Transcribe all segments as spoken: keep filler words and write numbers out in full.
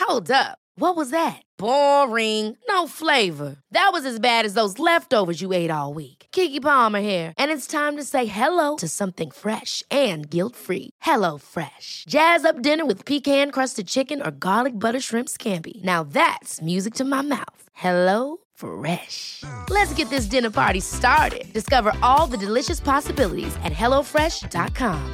Hold up. What was that? Boring. No flavor. That was as bad as those leftovers you ate all week. Keke Palmer here, and it's time to say hello to something fresh and guilt-free. Hello Fresh. Jazz up dinner with pecan-crusted chicken or garlic butter shrimp scampi. Now that's music to my mouth. Hello Fresh. Let's get this dinner party started. Discover all the delicious possibilities at hello fresh dot com.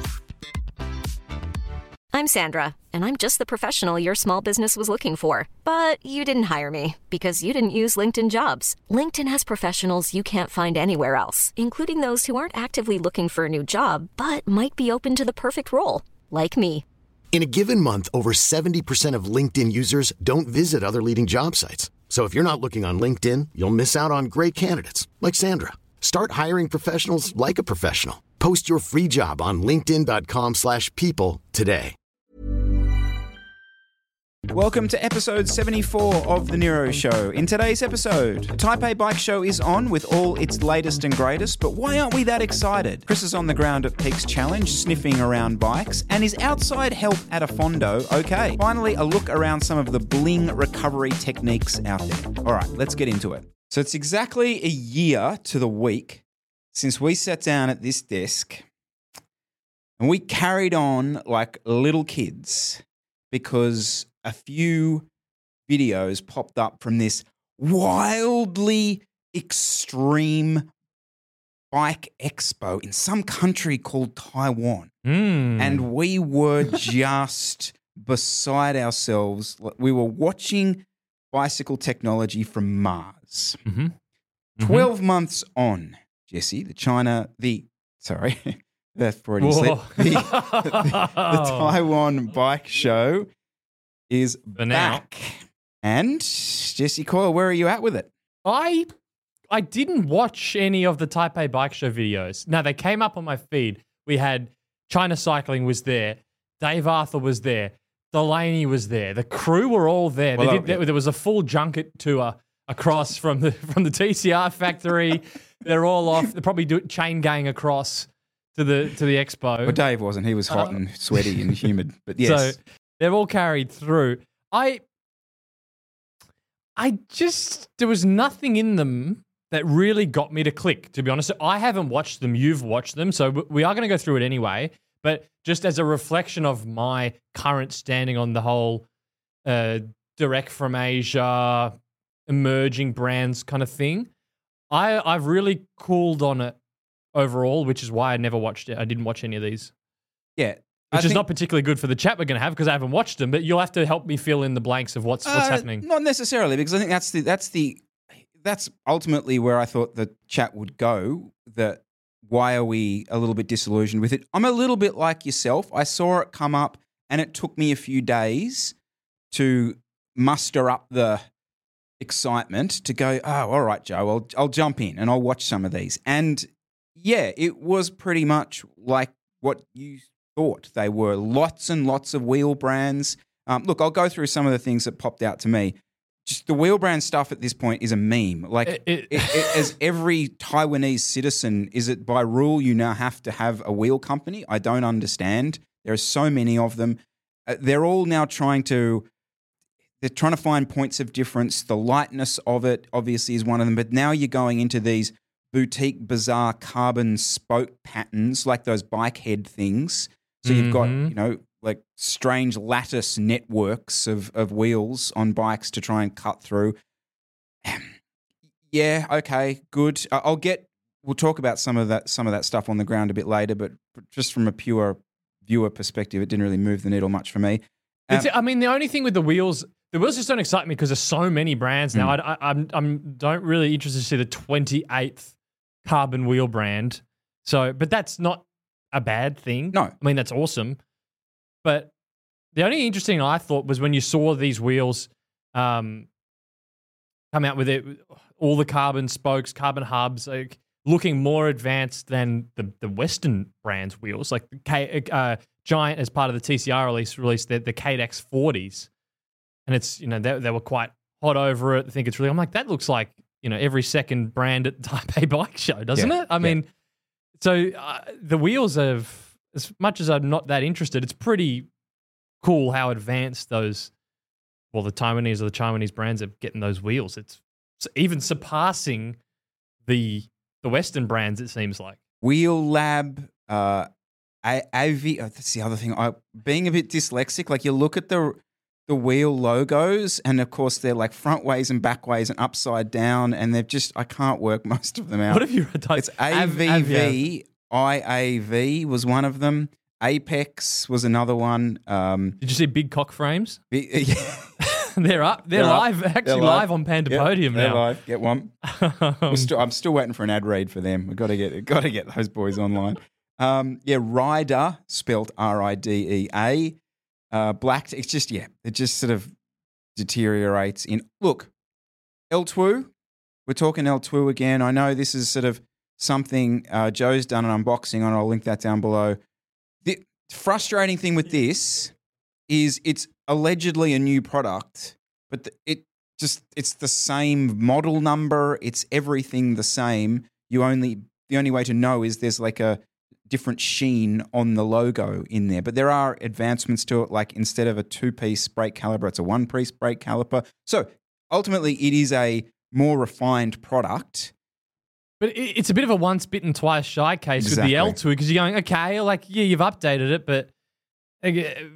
I'm Sandra, and I'm just the professional your small business was looking for. But you didn't hire me because you didn't use LinkedIn Jobs. LinkedIn has professionals you can't find anywhere else, including those who aren't actively looking for a new job, but might be open to the perfect role, like me. In a given month, over seventy percent of LinkedIn users don't visit other leading job sites. So if you're not looking on LinkedIn, you'll miss out on great candidates like Sandra. Start hiring professionals like a professional. Post your free job on linkedin dot com slash people today. Welcome to episode seventy-four of The Nero Show. In today's episode, the Taipei Bike Show is on with all its latest and greatest, but why aren't we that excited? Chris is on the ground at Peaks Challenge, sniffing around bikes, and is outside help at a Fondo okay? Finally, a look around some of the bling recovery techniques out there. All right, let's get into it. So it's exactly a year to the week since we sat down at this desk and we carried on like little kids because a few videos popped up from this wildly extreme bike expo in some country called Taiwan. Mm. And we were just beside ourselves. We were watching bicycle technology from Mars. Mm-hmm. Mm-hmm. twelve months on, Jesse, the China, the, sorry, that's Freudian slip. The, the, the Taiwan Bike Show is For now. back. And Jesse Coyle, where are you at with it? I I didn't watch any of the Taipei Bike Show videos. No, they came up on my feed. We had China Cycling was there. Dave Arthur was there. Delaney was there. The crew were all there. Well, They did, yeah. There was a full junket tour across from the from the T C R factory. They're all off. They probably do chain gang across to the to the expo. Well, Dave wasn't. He was hot Uh, and sweaty and humid. But yes. So they're all carried through. I, I just there was nothing in them that really got me to click. To be honest, I haven't watched them. You've watched them, so we are going to go through it anyway. But just as a reflection of my current standing on the whole uh, direct from Asia, emerging brands kind of thing, I I've really cooled on it overall, which is why I never watched it. I didn't watch any of these. yeah. Which I is think- not particularly good for the chat we're going to have because I haven't watched them, but you'll have to help me fill in the blanks of what's what's Uh, happening. Not necessarily, because I think that's the that's the that's ultimately where I thought the chat would go. That why are we a little bit disillusioned with it? I'm a little bit like yourself. I saw it come up, and it took me a few days to muster up the excitement to go. Oh, all right, Joe. I'll I'll jump in and I'll watch some of these. And yeah, it was pretty much like what you thought they were. Lots and lots of wheel brands. Um, look, I'll go through some of the things that popped out to me. Just the wheel brand stuff at this point is a meme. Like, It- it- it, it, as every Taiwanese citizen, is it by rule you now have to have a wheel company? I don't understand. There are so many of them. Uh, they're all now trying to, they're trying to find points of difference. The lightness of it obviously is one of them. But now you're going into these boutique, bizarre carbon spoke patterns, like those bike head things. So you've got, Mhm. you know, like strange lattice networks of, of wheels on bikes to try and cut through. Yeah, okay, good. I- I'll get, we'll talk about some of that some of that stuff on the ground a bit later, but just from a pure viewer perspective, it didn't really move the needle much for me. Um, It's- I mean, the only thing with the wheels, the wheels just don't excite me because there's so many brands now. Mm. I, I, I'm I'm don't really interested to see the twenty-eighth carbon wheel brand. So, but that's not a bad thing. No. I mean that's awesome. But the only interesting I thought was when you saw these wheels um, come out with it, all the carbon spokes, carbon hubs, like looking more advanced than the, the Western brands wheels. Like the K, uh, Giant, as part of the T C R release, released the, the K D X forties, and it's you know they, they were quite hot over it. I think it's really. I'm like that looks like you know every second brand at Taipei Bike Show, doesn't Yeah, it? I yeah. mean, so uh, the wheels have. As much as I'm not that interested, it's pretty cool how advanced those well, the Taiwanese or the Chinese brands are getting those wheels. It's even surpassing the the Western brands, it seems like. Wheel Lab, uh, A- A V, oh, that's the other thing. I, being a bit dyslexic, like you look at the the wheel logos, and of course they're like front ways and back ways and upside down, and they're just, I can't work most of them out. What have you typed? It's A V V, I A V was one of them. Apex was another one. Um, Did you see Big Cock Frames? yeah. they're up. They're, They're live, up. actually They're live. live. on Panda Yep, Podium they're now. live. Get one. We're still, I'm still waiting for an ad read for them. We've got to get, got to get those boys online. Um, yeah, Rider, spelt R I D E A. Uh, black, it's just, yeah, it just sort of deteriorates in. Look, L two O, we're talking L two O again. I know this is sort of something uh, Joe's done an unboxing on. I'll link that down below. The frustrating thing with this is it's allegedly a new product, but the, it just, it's the same model number. It's everything the same. You only, the only way to know is there's like a different sheen on the logo in there. But there are advancements to it, like instead of a two-piece brake caliper, it's a one-piece brake caliper. So ultimately it is a more refined product. But it- it's a bit of a once bitten, twice shy case Exactly. with the L two because you're going, okay, like, yeah, you've updated it, but uh,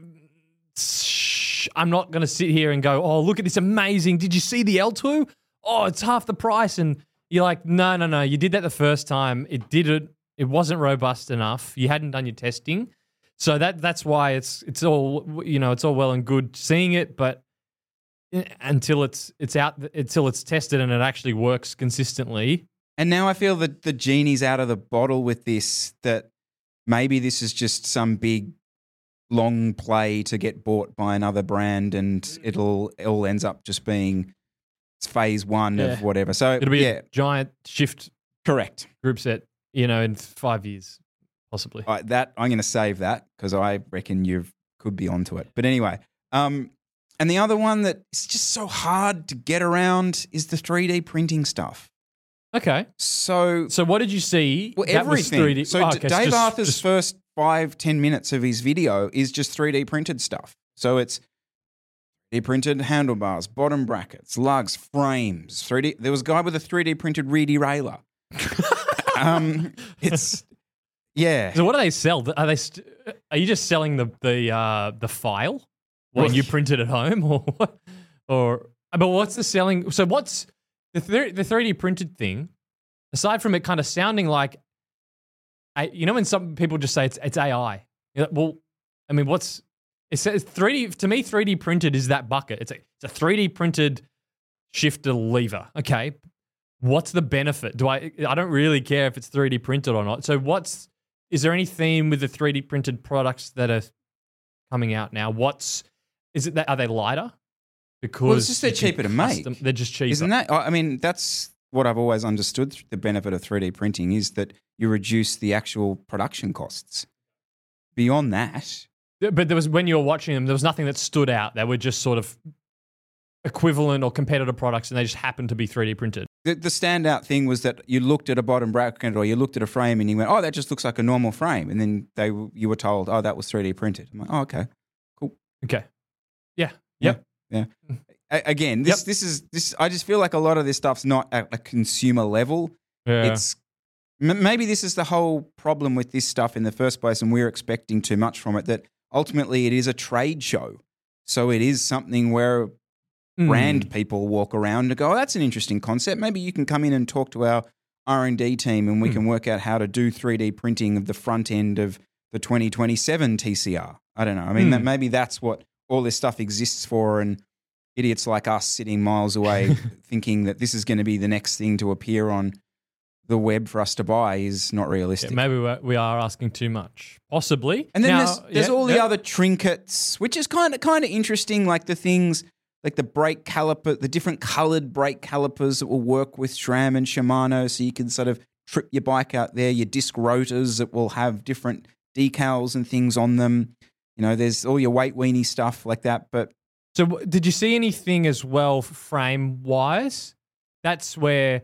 shh, I'm not going to sit here and go, oh, look at this amazing. Did you see the L two? Oh, it's half the price. And you're like, no, no, no. You did that the first time. It didn't. It wasn't robust enough. You hadn't done your testing. So that that's why it's it's all, you know, it's all well and good seeing it, but until it's it's out until it's tested and it actually works consistently. And now I feel that the genie's out of the bottle with this, that maybe this is just some big long play to get bought by another brand and it'll it all ends up just being phase one Yeah. of whatever. So It'll be yeah, a giant shift correct. group set, you know, in five years, possibly. All right, that I'm going to save that because I reckon you could be onto it. But anyway, um, and the other one that is just so hard to get around is the three D printing stuff. Okay. So, So what did you see? well, that was everything. three D? So Oh, D- okay, Dave just- Arthur's just- first five, ten minutes of his video is just three D printed stuff. So it's three D printed handlebars, bottom brackets, lugs, frames. three D. There was a guy with a three D printed rear derailleur. um, it's yeah. So what do they sell? Are they? St- are you just selling the the uh, the file when Well- you print it at home, or what? Or but what's the selling? So what's the th- the three D printed thing? Aside from it kind of sounding like, I, you know, when some people just say it's it's A I. You're like, well, I mean, what's it says three D to me? three D printed is that bucket. It's a it's a three D printed shifter lever. Okay, what's the benefit? Do I? I don't really care if it's three D printed or not. So what's is there any theme with the three D printed products that are coming out now? What's is it that are they lighter? Because Well, it's just they're you can cheaper to make. custom- They're just cheaper. Isn't that? I mean, that's what I've always understood. The benefit of three D printing is that you reduce the actual production costs. Beyond that, But there was when you were watching them, there was nothing that stood out. They were just sort of equivalent or competitor products, and they just happened to be three D printed. the, the standout thing was that you looked at a bottom bracket or you looked at a frame and you went, "Oh, that just looks like a normal frame," and then they you were told, "Oh, that was three D printed." I'm like, "Oh, okay, cool." Okay. Yeah. Yep. Yeah. A- again, this Yep. this is this. I just feel like a lot of this stuff's not at a consumer level. Yeah. It's m- maybe this is the whole problem with this stuff in the first place, and we're expecting too much from it. That ultimately it is a trade show, so it is something where Mm. brand people walk around and go, "Oh, that's an interesting concept. Maybe you can come in and talk to our R and D team, and we Mm. can work out how to do three D printing of the front end of the twenty twenty-seven T C R." I don't know. I mean, Mm. that maybe that's what all this stuff exists for, and idiots like us sitting miles away thinking that this is going to be the next thing to appear on the web for us to buy is not realistic. Yeah, maybe we're, we are asking too much, possibly. And then Now- there's there's yeah, all the yeah. other trinkets, which is kind of kind of interesting, like the things like the brake caliper, the different coloured brake calipers that will work with SRAM and Shimano, so you can sort of trip your bike out there. Your disc rotors that will have different decals and things on them. You know, there's all your weight weenie stuff like that. But So, w- did you see anything as well, frame wise? That's where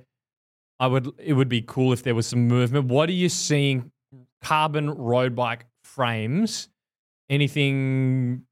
I would. It would be cool if there was some movement. What are you seeing? Carbon road bike frames. Anything?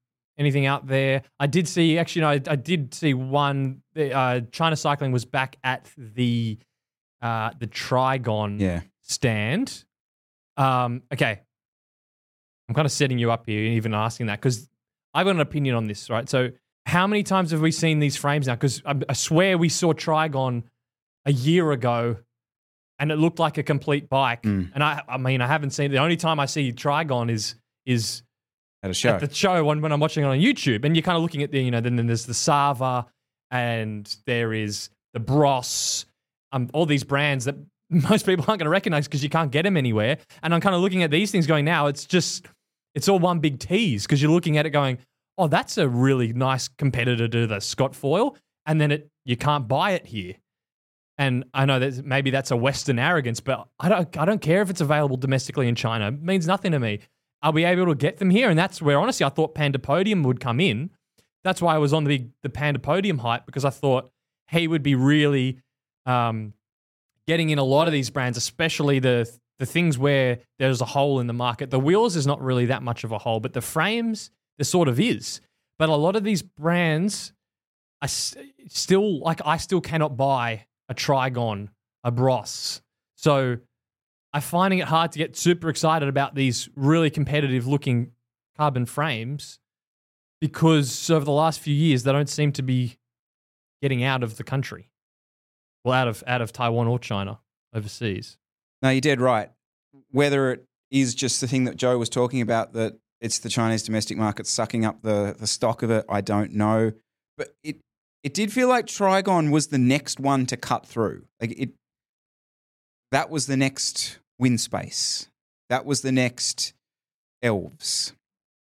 anything out there. I did see, actually, no, I, I did see one. Uh, China Cycling was back at the uh, the Trigon Yeah. stand. Um, okay. I'm kind of setting you up here, even asking that, because I've got an opinion on this, right? So how many times have we seen these frames now? Because I, I swear we saw Trigon a year ago and it looked like a complete bike. Mm. And I I mean, I haven't seen it. The only time I see Trigon is is At a show. at the show when, when I'm watching it on YouTube. And you're kind of looking at the, you know, then, then there's the Sava and there is the Bros, um, all these brands that most people aren't going to recognize because you can't get them anywhere. And I'm kind of looking at these things going, now it's just, it's all one big tease because you're looking at it going, oh, that's a really nice competitor to the Scott Foil. And then it you can't buy it here. And I know that maybe that's a Western arrogance, but I don't I don't care if it's available domestically in China. It means nothing to me. Are we able to get them here? And that's where, honestly, I thought Panda Podium would come in. That's why I was on the big, the Panda Podium hype, because I thought he would be really um, getting in a lot of these brands, especially the the things where there's a hole in the market. The wheels is not really that much of a hole, but the frames, there sort of is. But a lot of these brands, I s- still, like, I still cannot buy a Trigon, a Bros. So I'm finding it hard to get super excited about these really competitive looking carbon frames because over the last few years, they don't seem to be getting out of the country. Well, out of out of Taiwan or China, overseas. No, you're dead right. Whether it is just the thing that Joe was talking about, that it's the Chinese domestic market sucking up the, the stock of it, I don't know. But it it did feel like Trigon was the next one to cut through. Like it, that was the next Winspace. That was the next Elves.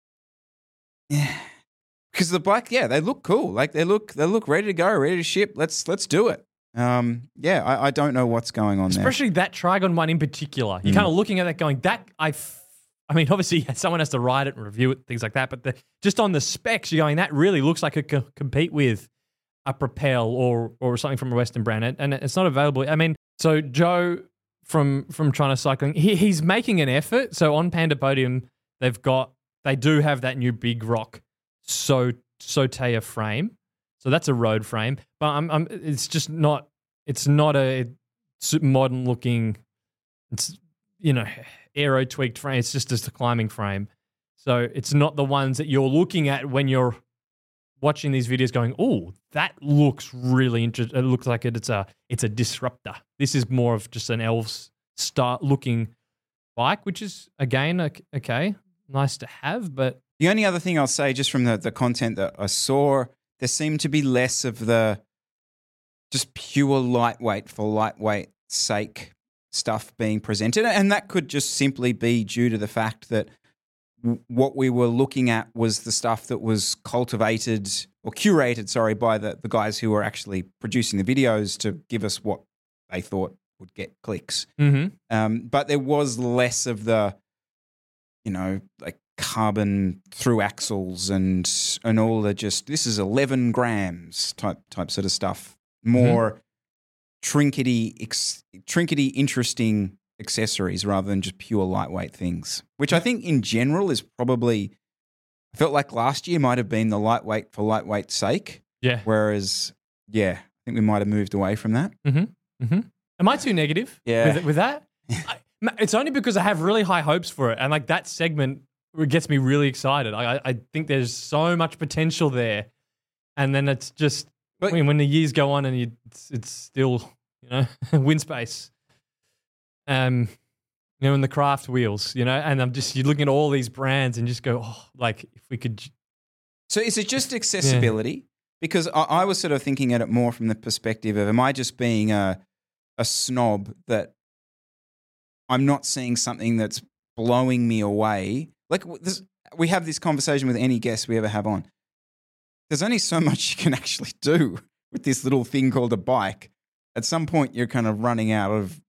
Yeah. Because the bike, yeah, they look cool. Like they look they look ready to go, ready to ship. Let's let's do it. Um, yeah, I, I don't know what's going on Especially there. that Trigon one in particular. You're Mm. kind of looking at that going, that, I, f- I mean, obviously someone has to write it and review it, things like that, but the, just on the specs, you're going, that really looks like it could compete with a Propel or or something from a Western brand, and, and it's not available. I mean, so Joe from from China Cycling, he, he's making an effort. So on Panda Podium, they've got, they do have that new Big Rock so Soteya frame. So that's a road frame, but I'm, I'm, it's just not, it's not a modern looking, it's, you know, aero tweaked frame. It's just a climbing frame. So it's not the ones that you're looking at when you're watching these videos going, oh, that looks really interesting. It looks like it, it's a, it's a disruptor. This is more of just an Elves start looking bike, which is, again, okay, nice to have, but. The only other thing I'll say, just from the, the content that I saw, there seemed to be less of the just pure lightweight for lightweight sake stuff being presented. And that could just simply be due to the fact that w- what we were looking at was the stuff that was cultivated or curated, sorry, by the, the guys who were actually producing the videos to give us what they thought would get clicks. Mm-hmm. Um, but there was less of the, you know, like, carbon through axles and and all the just this is eleven grams type type sort of stuff. More mm-hmm. trinkety ex, trinkety interesting accessories rather than just pure lightweight things. Which I think in general is probably, I felt like last year might have been the lightweight for lightweight's sake. Yeah. Whereas, yeah, I think we might have moved away from that. Mm-hmm. Mm-hmm. Am I too negative? Yeah. With, with that? I, it's only because I have really high hopes for it, and like that segment. It gets me really excited. I, I think there's so much potential there, and then it's just but, I mean, when the years go on and you, it's, it's still, you know, Winspace, um, you know, in the craft wheels, you know, and I'm just you're looking at all these brands and just go, oh, like if we could. So is it just accessibility? Yeah. Because I, I was sort of thinking at it more from the perspective of, am I just being a a snob that I'm not seeing something that's blowing me away? Like this, we have this conversation with any guest we ever have on. There's only so much you can actually do with this little thing called a bike. At some point, you're kind of running out of,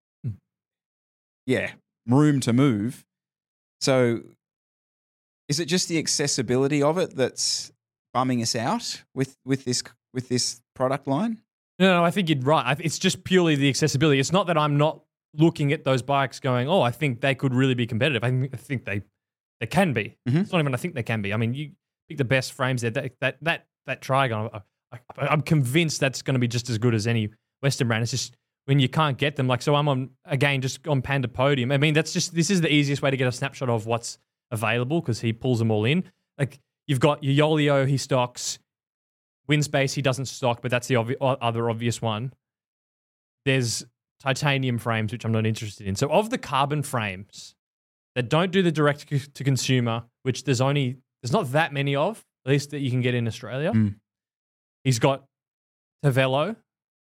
yeah, room to move. So is it just the accessibility of it that's bumming us out with, with this with this product line? No, no, I think you're right. It's just purely the accessibility. It's not that I'm not looking at those bikes going, oh, I think they could really be competitive. I think, I think they They can be. Mm-hmm. It's not even I think they can be. I mean, you pick the best frames there. That that that, that Trigon, I, I, I'm convinced that's going to be just as good as any Western brand. It's just when you can't get them. Like, so I'm on, again, just on Pandapodium. I mean, that's just, this is the easiest way to get a snapshot of what's available because he pulls them all in. Like, you've got your Yolio, he stocks. Windspace, he doesn't stock, but that's the obvi- other obvious one. There's titanium frames, which I'm not interested in. So of the carbon frames that don't do the direct-to-consumer, which there's only, there's not that many of, at least that you can get in Australia. Mm. He's got Tavelo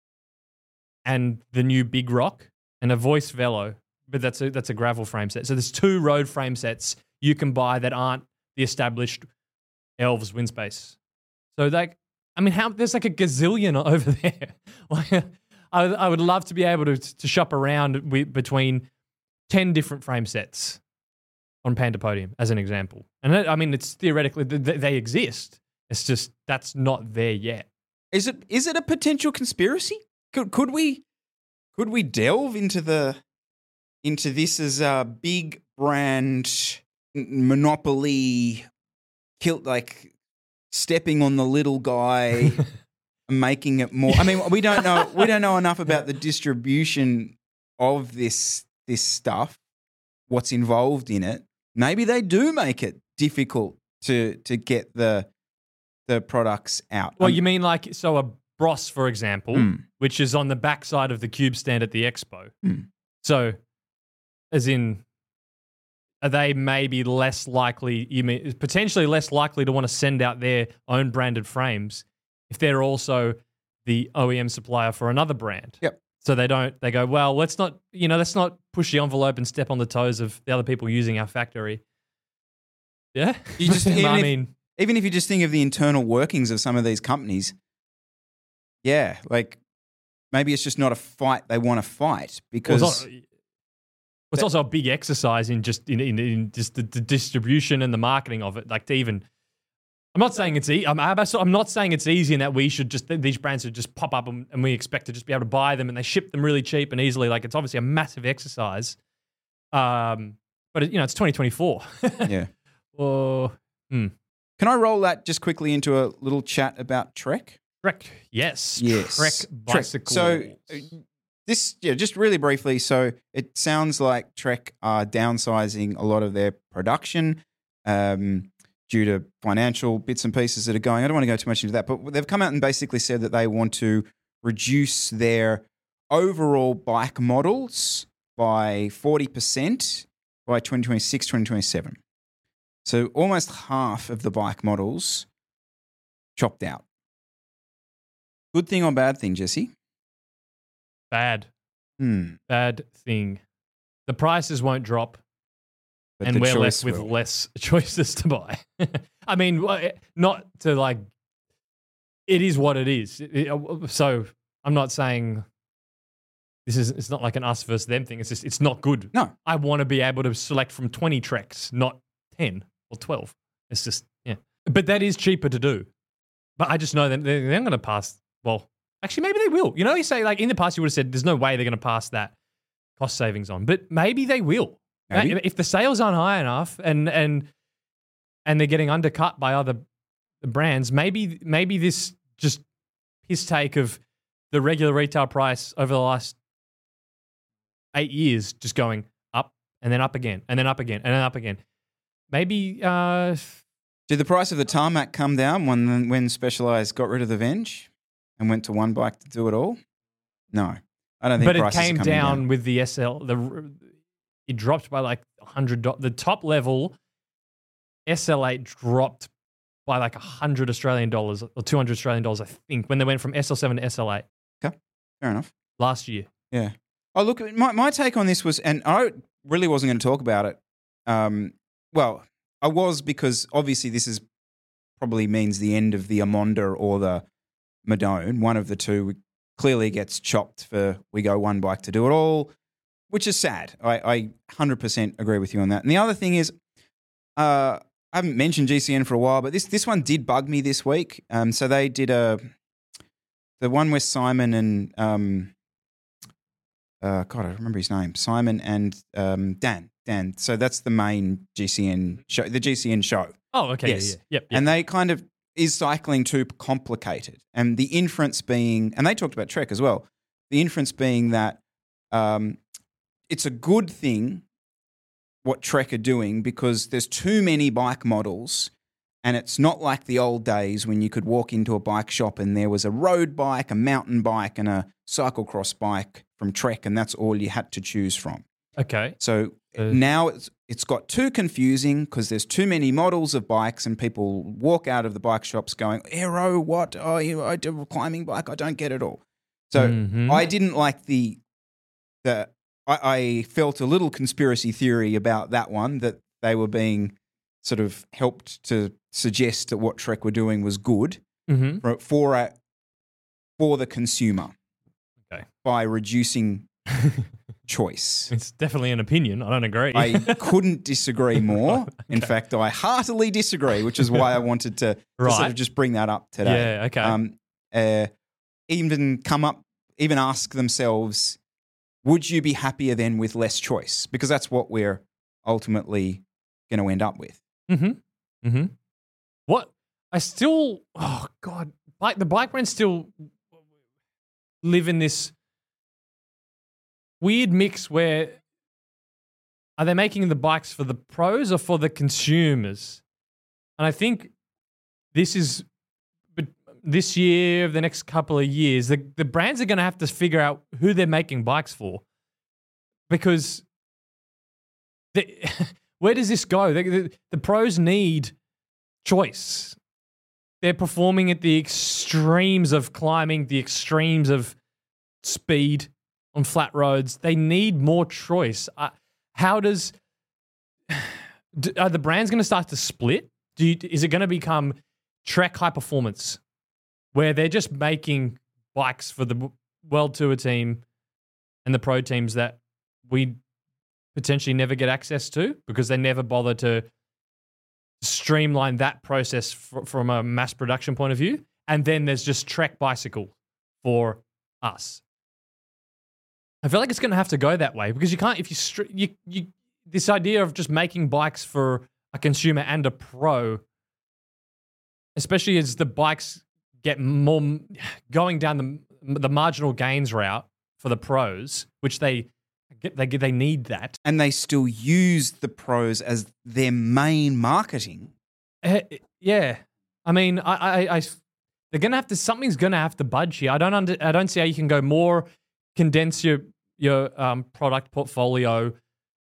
and the new Big Rock and a Voice Velo, but that's a, that's a gravel frame set. So there's two road frame sets you can buy that aren't the established Elves Windspace. So like, I mean, how there's like a gazillion over there. Like, I, I would love to be able to to shop around with, between ten different frame sets on Pandapodium, as an example. And that, I mean, it's theoretically they, they exist. It's just that's not there yet. Is it is it a potential conspiracy? Could could we could we delve into the into this as a big brand monopoly, kill like stepping on the little guy, making it more? I mean, we don't know we don't know enough about the distribution of this this stuff, what's involved in it. Maybe they do make it difficult to to get the the products out. Well, um, you mean like so a Bros, for example, Mm. which is on the backside of the Cube stand at the expo. Mm. So, as in, are they maybe less likely, you mean potentially less likely to want to send out their own branded frames if they're also the O E M supplier for another brand? Yep. So they don't, they go, well, let's not, you know, let's not push the envelope and step on the toes of the other people using our factory. Yeah? You just, even, I if, mean, even if you just think of the internal workings of some of these companies, yeah, like maybe it's just not a fight they want to fight because well, it's, not, it's also a big exercise in just in, in, in just the, the distribution and the marketing of it. Like to even, I'm not saying it's easy. I'm, I'm not saying it's easy and that we should just these brands should just pop up and, and we expect to just be able to buy them and they ship them really cheap and easily. Like it's obviously a massive exercise. Um, but it, you know it's twenty twenty-four. yeah. Or hmm. Can I roll that just quickly into a little chat about Trek? Trek, yes, Yes. Trek Trek. bicycles. So uh, this, yeah, just really briefly. So it sounds like Trek are downsizing a lot of their production um, due to financial bits and pieces that are going. I don't want to go too much into that, but they've come out and basically said that they want to reduce their overall bike models by forty percent by twenty twenty-six, twenty twenty-seven. So almost half of the bike models chopped out. Good thing or bad thing, Jesse? bad, Hmm. bad thing. The prices won't drop. But and the we're choice left with will. less choices to buy. I mean, wh- not to like, it is what it is. It- it- so I'm not saying this is, it's not like an us versus them thing. It's just, it's not good. No. I want to be able to select from twenty treks, not ten or twelve. It's just, yeah. But that is cheaper to do. But I just know that they're, they're going to pass, well, actually, maybe they will. You know, you say, like, in the past, you would have said, there's no way they're going to pass that cost savings on. But maybe they will. Maybe. If the sales aren't high enough and and and they're getting undercut by other brands, maybe maybe this just his take of the regular retail price over the last eight years just going up and then up again and then up again and then up again. Maybe uh, Did the price of the tarmac come down when when Specialized got rid of the Venge and went to one bike to do it all? No, I don't think. but it prices are came coming down, down with the S L. The it dropped by like a hundred. The top level S L eight dropped by like a hundred Australian dollars or two hundred Australian dollars, I think, when they went from S L seven to S L eight Okay, fair enough. last year. Yeah. Oh, look, my my take on this was, and I really wasn't going to talk about it. Um, well, I was because obviously this is probably means the end of the Amonda or the Madone. One of the two clearly gets chopped for we go one bike to do it all, which is sad. I, I one hundred percent agree with you on that. And the other thing is, uh, I haven't mentioned G C N for a while, but this this one did bug me this week. Um, so they did a the one with Simon and um, uh, God, I remember his name, Simon and um, Dan. Dan. So that's the main G C N show, the G C N show. Oh, okay. Yes. Yeah, yeah. Yep, yep. And they kind of, is cycling too complicated? And the inference being, and they talked about Trek as well, the inference being that um, it's a good thing what Trek are doing because there's too many bike models and it's not like the old days when you could walk into a bike shop and there was a road bike, a mountain bike and a cyclocross bike from Trek and that's all you had to choose from. Okay. So uh, now it's it's got too confusing because there's too many models of bikes and people walk out of the bike shops going, aero, what? Oh, you, I do a climbing bike. I don't get it all. So mm-hmm. I didn't like the, the I, I felt a little conspiracy theory about that one, that they were being sort of helped to suggest that what Trek were doing was good mm-hmm. for, for, a, for the consumer okay. by reducing choice. It's definitely an opinion. I don't agree. I couldn't disagree more. Okay. In fact, I heartily disagree, which is why I wanted to, to right. sort of just bring that up today. Yeah, okay. Um, uh, even come up, even ask themselves, would you be happier then with less choice? Because that's what we're ultimately going to end up with. Mm-hmm. Mm-hmm. What? I still, oh God, bike, the bike brands still live in this weird mix where are they making the bikes for the pros or for the consumers? And I think this is, but this year, the next couple of years, the, the brands are going to have to figure out who they're making bikes for, because they, where does this go? The, the, the pros need choice. They're performing at the extremes of climbing, the extremes of speed on flat roads. They need more choice. Uh, how does do, are the brands going to start to split? Do you, is it going to become Trek High Performance, where they're just making bikes for the World Tour team and the pro teams that we potentially never get access to because they never bother to streamline that process f- from a mass production point of view? And then there's just Trek Bicycle for us. I feel like it's going to have to go that way because you can't, if you, str- you, you, this idea of just making bikes for a consumer and a pro, especially as the bikes get more going down the the marginal gains route for the pros, which they get, they they need that, and they still use the pros as their main marketing. Uh, yeah, I mean, I, I, I they're gonna have to something's gonna have to budge here. I don't under, I don't see how you can go more condense your your um, product portfolio,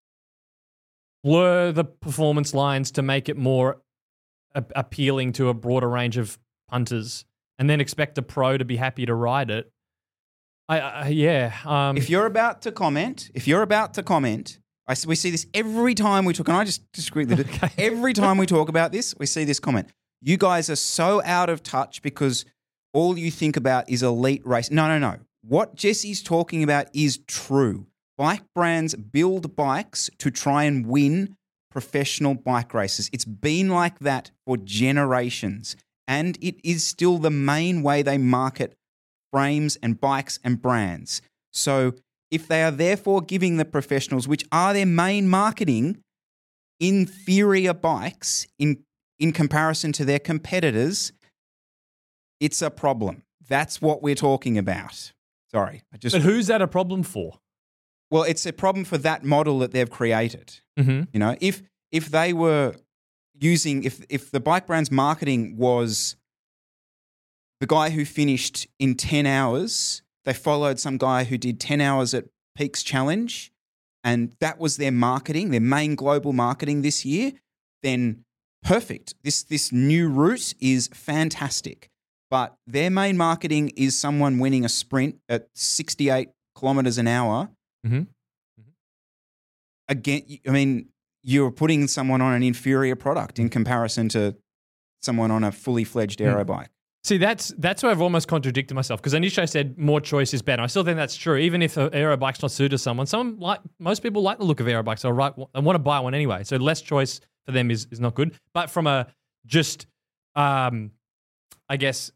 blur the performance lines to make it more a- appealing to a broader range of punters, and then expect a pro to be happy to ride it. I, I yeah. Um, if you're about to comment, if you're about to comment, I, we see this every time we talk, and I just disagree with it. Okay. Every time we talk about this, we see this comment. You guys are so out of touch because all you think about is elite race. No, no, no. What Jesse's talking about is true. Bike brands build bikes to try and win professional bike races. It's been like that for generations, and it is still the main way they market frames and bikes and brands. So if they are therefore giving the professionals, which are their main marketing, inferior bikes in, in comparison to their competitors, it's a problem. That's what we're talking about. Sorry. I just. But who's that a problem for? Well, it's a problem for that model that they've created. Mm-hmm. You know, if if they were using, if if the bike brand's marketing was the guy who finished in ten hours, they followed some guy who did ten hours at Peaks Challenge, and that was their marketing, their main global marketing this year, then perfect. This this new route is fantastic. But their main marketing is someone winning a sprint at sixty-eight kilometers an hour. Mm-hmm. Again, I mean, you're putting someone on an inferior product in comparison to someone on a fully fledged aero mm. bike. See, that's that's where I've almost contradicted myself because initially I said more choice is better. I still think that's true, even if an aero bike's not suited to someone. Some like most people like the look of aero bikes, so right, I want to buy one anyway. So less choice for them is is not good. But from a just, um, I guess.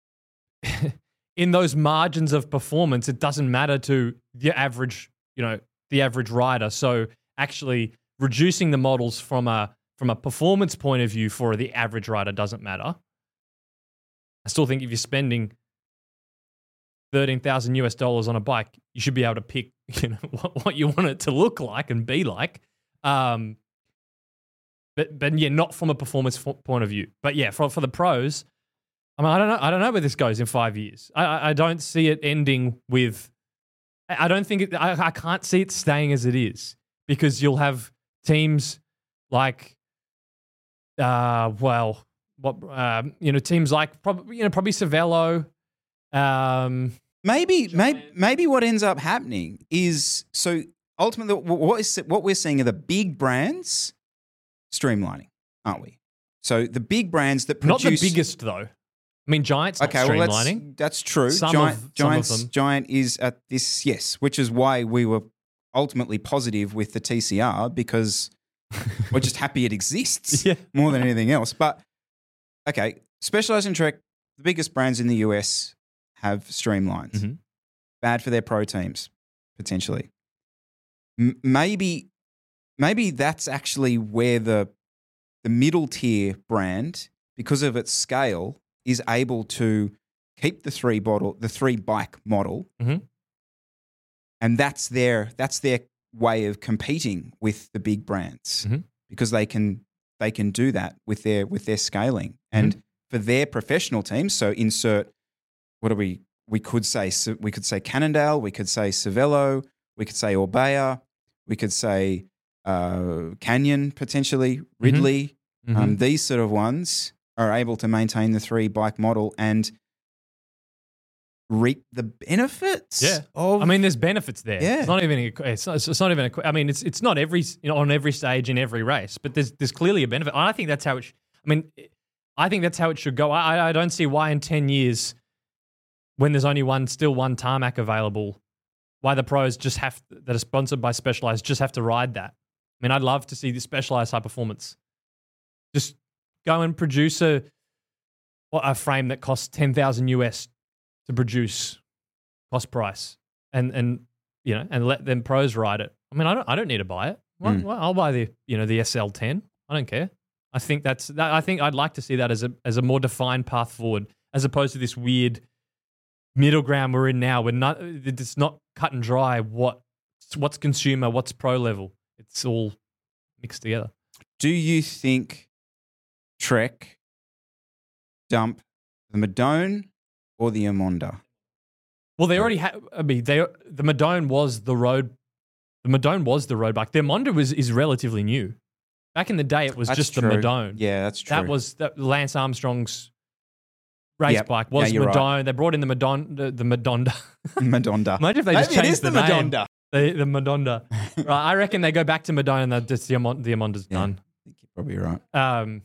In those margins of performance, it doesn't matter to the average, you know, the average rider. So actually reducing the models from a from a performance point of view for the average rider doesn't matter. I still think if you're spending thirteen thousand US dollars on a bike, you should be able to pick, you know, what, what you want it to look like and be like. Um, but but yeah, not from a performance f- point of view. But yeah, for for the pros, I mean, I don't know. I don't know where this goes in five years. I I, I don't see it ending with. I, I don't think it. I, I can't see it staying as it is because you'll have teams like, uh, well, what um, you know, teams like probably you know probably Cervelo. Um, maybe, maybe, maybe what ends up happening is so ultimately what is what we're seeing are the big brands streamlining, aren't we? So the big brands that produce not the biggest though. I mean, Giant's not okay, streamlining. Well, that's, that's true. Some Giant, of, Giant's, some of them. Giant is at this, yes, which is why we were ultimately positive with the T C R because we're just happy it exists Yeah. more than anything else. But okay, Specialized in Trek, the biggest brands in the U S have streamlines. Mm-hmm. Bad for their pro teams, potentially. M- maybe, maybe that's actually where the the middle tier brand, because of its scale, is able to keep the three bottle, the three bike model, Mm-hmm. and that's their that's their way of competing with the big brands Mm-hmm. because they can they can do that with their with their scaling. And Mm-hmm. for their professional teams, so insert what do we we could say we could say Cannondale, we could say Cervelo, we could say Orbea, we could say uh, Canyon potentially, Ridley. Mm-hmm. Um, these sort of ones are able to maintain the three bike model and reap the benefits. Yeah, of, I mean, there's benefits there. Yeah. It's not even. A, it's, not, it's not even. A, I mean, it's it's not every you know on every stage in every race, but there's there's clearly a benefit. And I think that's how it. Sh- I mean, I think that's how it should go. I I don't see why in ten years, when there's only one still one tarmac available, why the pros just have that are sponsored by Specialized just have to ride that. I mean, I'd love to see the Specialized high performance. Just go and produce a what, a frame that costs ten thousand US to produce, cost price, and and you know, and let them pros ride it. I mean, I don't I don't need to buy it. Well, Mm. well, I'll buy the you know the S L ten. I don't care. I think that's that, I think I'd like to see that as a as a more defined path forward, as opposed to this weird middle ground we're in now. We're not. It's not cut and dry. What what's consumer? What's pro level? It's all mixed together. Do you think Trek dump the Madone or the Amonda? Well, they already had. I mean, they the Madone was the road. The Madone was the road bike. The Amonda was is relatively new. Back in the day, it was That's just true. the Madone. Yeah, that's true. That was that Lance Armstrong's race Yep. bike. Was Yeah, you're Madone? right. They brought in the Madone, the, the Madonda. Madonda. Imagine if they just Maybe it changed is the, the name. Madonda. The, the Madonda. Right, I reckon they go back to Madone and just the Amon, the Amonda's Yeah. done. I think you're probably right. Um,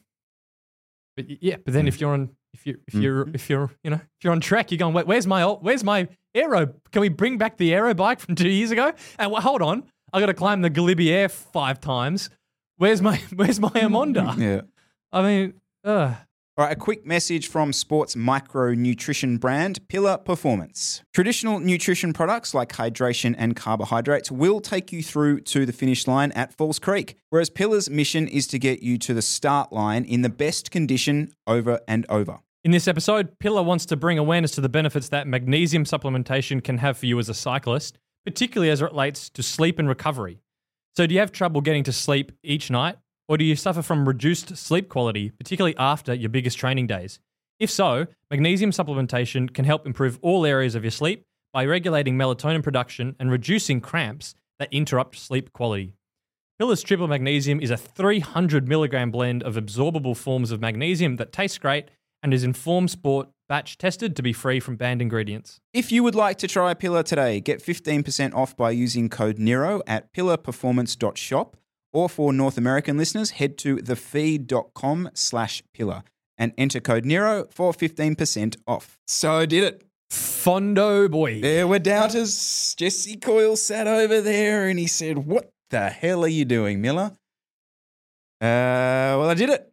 but y- yeah, but then if you're on, if you if you're if you're you know if you're on track, you're going, "Where- where's my ol- where's my aero? Can we bring back the aero bike from two years ago? And well, hold on, I got to climb the Galibier five times. Where's my where's my Amonda? Yeah. I mean, uh, All right, a quick message from sports micronutrition brand Pillar Performance. Traditional nutrition products like hydration and carbohydrates will take you through to the finish line at Falls Creek, whereas Pillar's mission is to get you to the start line in the best condition over and over. in this episode, Pillar wants to bring awareness to the benefits that magnesium supplementation can have for you as a cyclist, particularly as it relates to sleep and recovery. So, do you have trouble getting to sleep each night? Or do you suffer from reduced sleep quality, particularly after your biggest training days? If so, magnesium supplementation can help improve all areas of your sleep by regulating melatonin production and reducing cramps that interrupt sleep quality. Pillar's Triple Magnesium is a three hundred milligram blend of absorbable forms of magnesium that tastes great and is Informed Sport batch tested to be free from banned ingredients. If you would like to try Pillar today, get fifteen percent off by using code NERO at pillar performance dot shop. Or for North American listeners, head to thefeed.com slash pillar and enter code NERO for fifteen percent off. So I did it. Fondo boy. There were doubters. Jesse Coyle sat over there and he said, "What the hell are you doing, Miller?" Uh, well, I did it.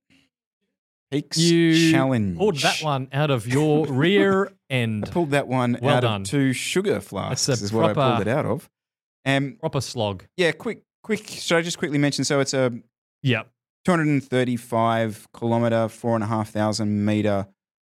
Peaks You Challenge. pulled that one out of your rear end. I pulled that one Well out done. of two sugar flasks That's a is what I proper- pulled it out of. Um, Proper slog. yeah, quick, quick. Should I just quickly mention? So it's a Yep. two hundred thirty-five kilometre, four and a half thousand metre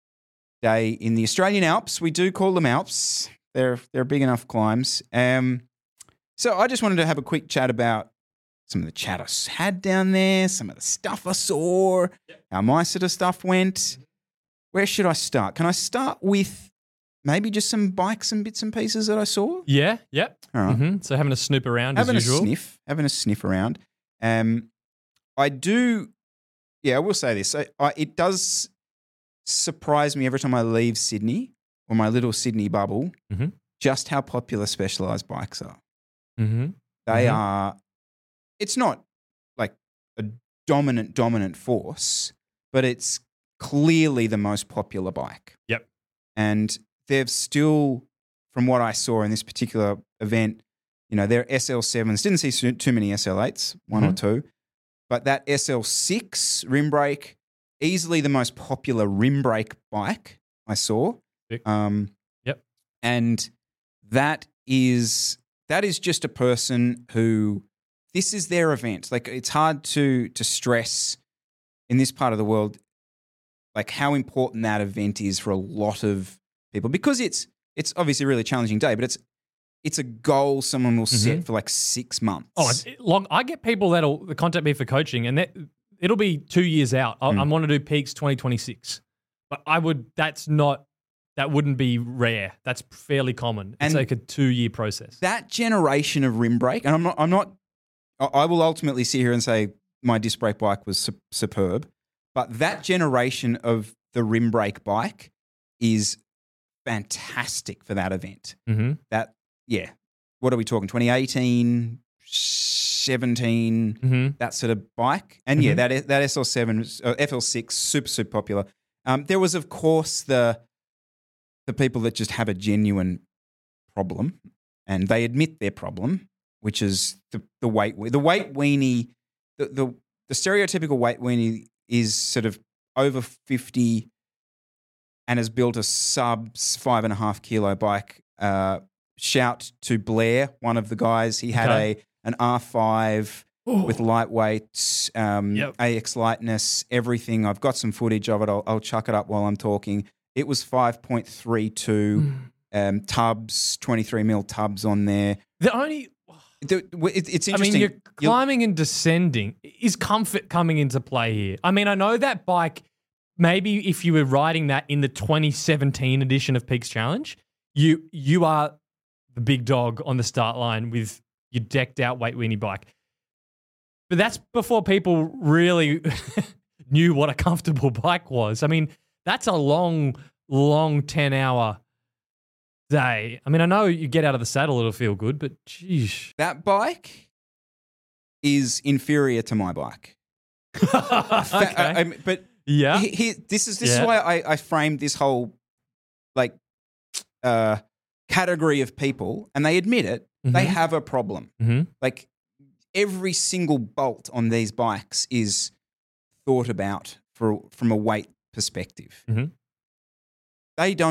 day in the Australian Alps. We do call them Alps. They're they're big enough climbs. Um, so I just wanted to have a quick chat about some of the chat I had down there, some of the stuff I saw, yep. how my sort of stuff went. Where should I start? Can I start with maybe just some bikes and bits and pieces that I saw? Yeah, yeah. All right. Mm-hmm. So having a snoop around having as usual. Having a sniff, having a sniff around. Um, I do, yeah, I will say this. I, I, it does surprise me every time I leave Sydney or my little Sydney bubble mm-hmm. just how popular Specialized bikes are. Mm-hmm. They mm-hmm. are, it's not like a dominant, dominant force, but it's clearly the most popular bike. Yep. And they've still, from what I saw in this particular event, you know, their S L sevens, didn't see too many S L eights, one mm-hmm. or two, but that S L six rim brake, easily the most popular rim brake bike I saw. Um, yep. And that is that is just a person who, this is their event. Like, it's hard to to stress in this part of the world, like how important that event is for a lot of people, because it's it's obviously a really challenging day, but it's it's a goal someone will set mm-hmm. for like six months. Oh, it, long. I get people that'll contact me for coaching, and that it'll be two years out. I, mm. I want to do Peaks twenty twenty-six, but I would. That's not. That wouldn't be rare. That's fairly common. It's and like a two-year process. That generation of rim brake, and I'm not. I'm not. I will ultimately sit here and say my disc brake bike was su- superb, but that generation of the rim brake bike is fantastic for that event. Mm-hmm. That. Yeah. What are we talking? twenty eighteen, seventeen, mm-hmm. that sort of bike. And mm-hmm. yeah, that that S L seven, uh, F L six, super, super popular. Um, there was, of course, the the people that just have a genuine problem, and they admit their problem, which is the, the weight. The weight weenie, the, the, the stereotypical weight weenie is sort of over fifty and has built a sub five and a half kilo bike. Uh, Shout to Blair, one of the guys. He had okay. a an R five Ooh. With lightweight, um, yep. A X lightness, everything. I've got some footage of it. I'll, I'll chuck it up while I'm talking. It was five point three two mm. um, tubs, twenty-three mil tubs on there. The only... The, it, it's interesting. I mean, you're climbing You'll, and descending. Is comfort coming into play here? I mean, I know that bike, maybe if you were riding that in the twenty seventeen edition of Peaks Challenge, you you are... the big dog on the start line with your decked out weight weenie bike. But that's before people really knew what a comfortable bike was. I mean, that's a long, long ten hour day. I mean, I know you get out of the saddle, it'll feel good, but geez. That bike is inferior to my bike. okay. I, I, but yeah, he, he, this is this yeah. is why I, I framed this whole like uh category of people, and they admit it, mm-hmm. they have a problem. Mm-hmm. Like, every single bolt on these bikes is thought about for, from a weight perspective. Mm-hmm. They don't.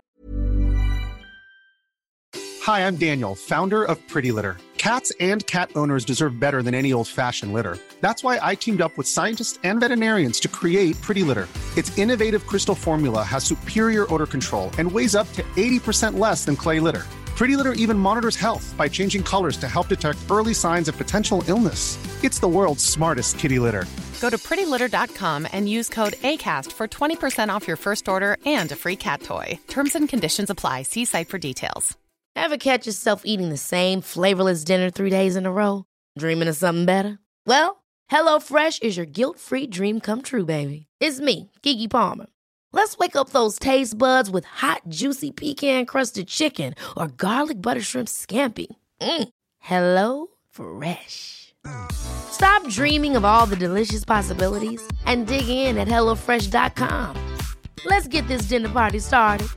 Hi, I'm Daniel, founder of Pretty Litter. Cats and cat owners deserve better than any old-fashioned litter. That's why I teamed up with scientists and veterinarians to create Pretty Litter. Its innovative crystal formula has superior odor control and weighs up to eighty percent less than clay litter. Pretty Litter even monitors health by changing colors to help detect early signs of potential illness. It's the world's smartest kitty litter. Go to pretty litter dot com and use code ACAST for twenty percent off your first order and a free cat toy. Terms and conditions apply. See site for details. Ever catch yourself eating the same flavorless dinner three days in a row? Dreaming of something better? Well, HelloFresh is your guilt-free dream come true, baby. It's me, Keke Palmer. Let's wake up those taste buds with hot, juicy pecan-crusted chicken or garlic butter shrimp scampi. Mm. Hello Fresh. Stop dreaming of all the delicious possibilities and dig in at hello fresh dot com. Let's get this dinner party started.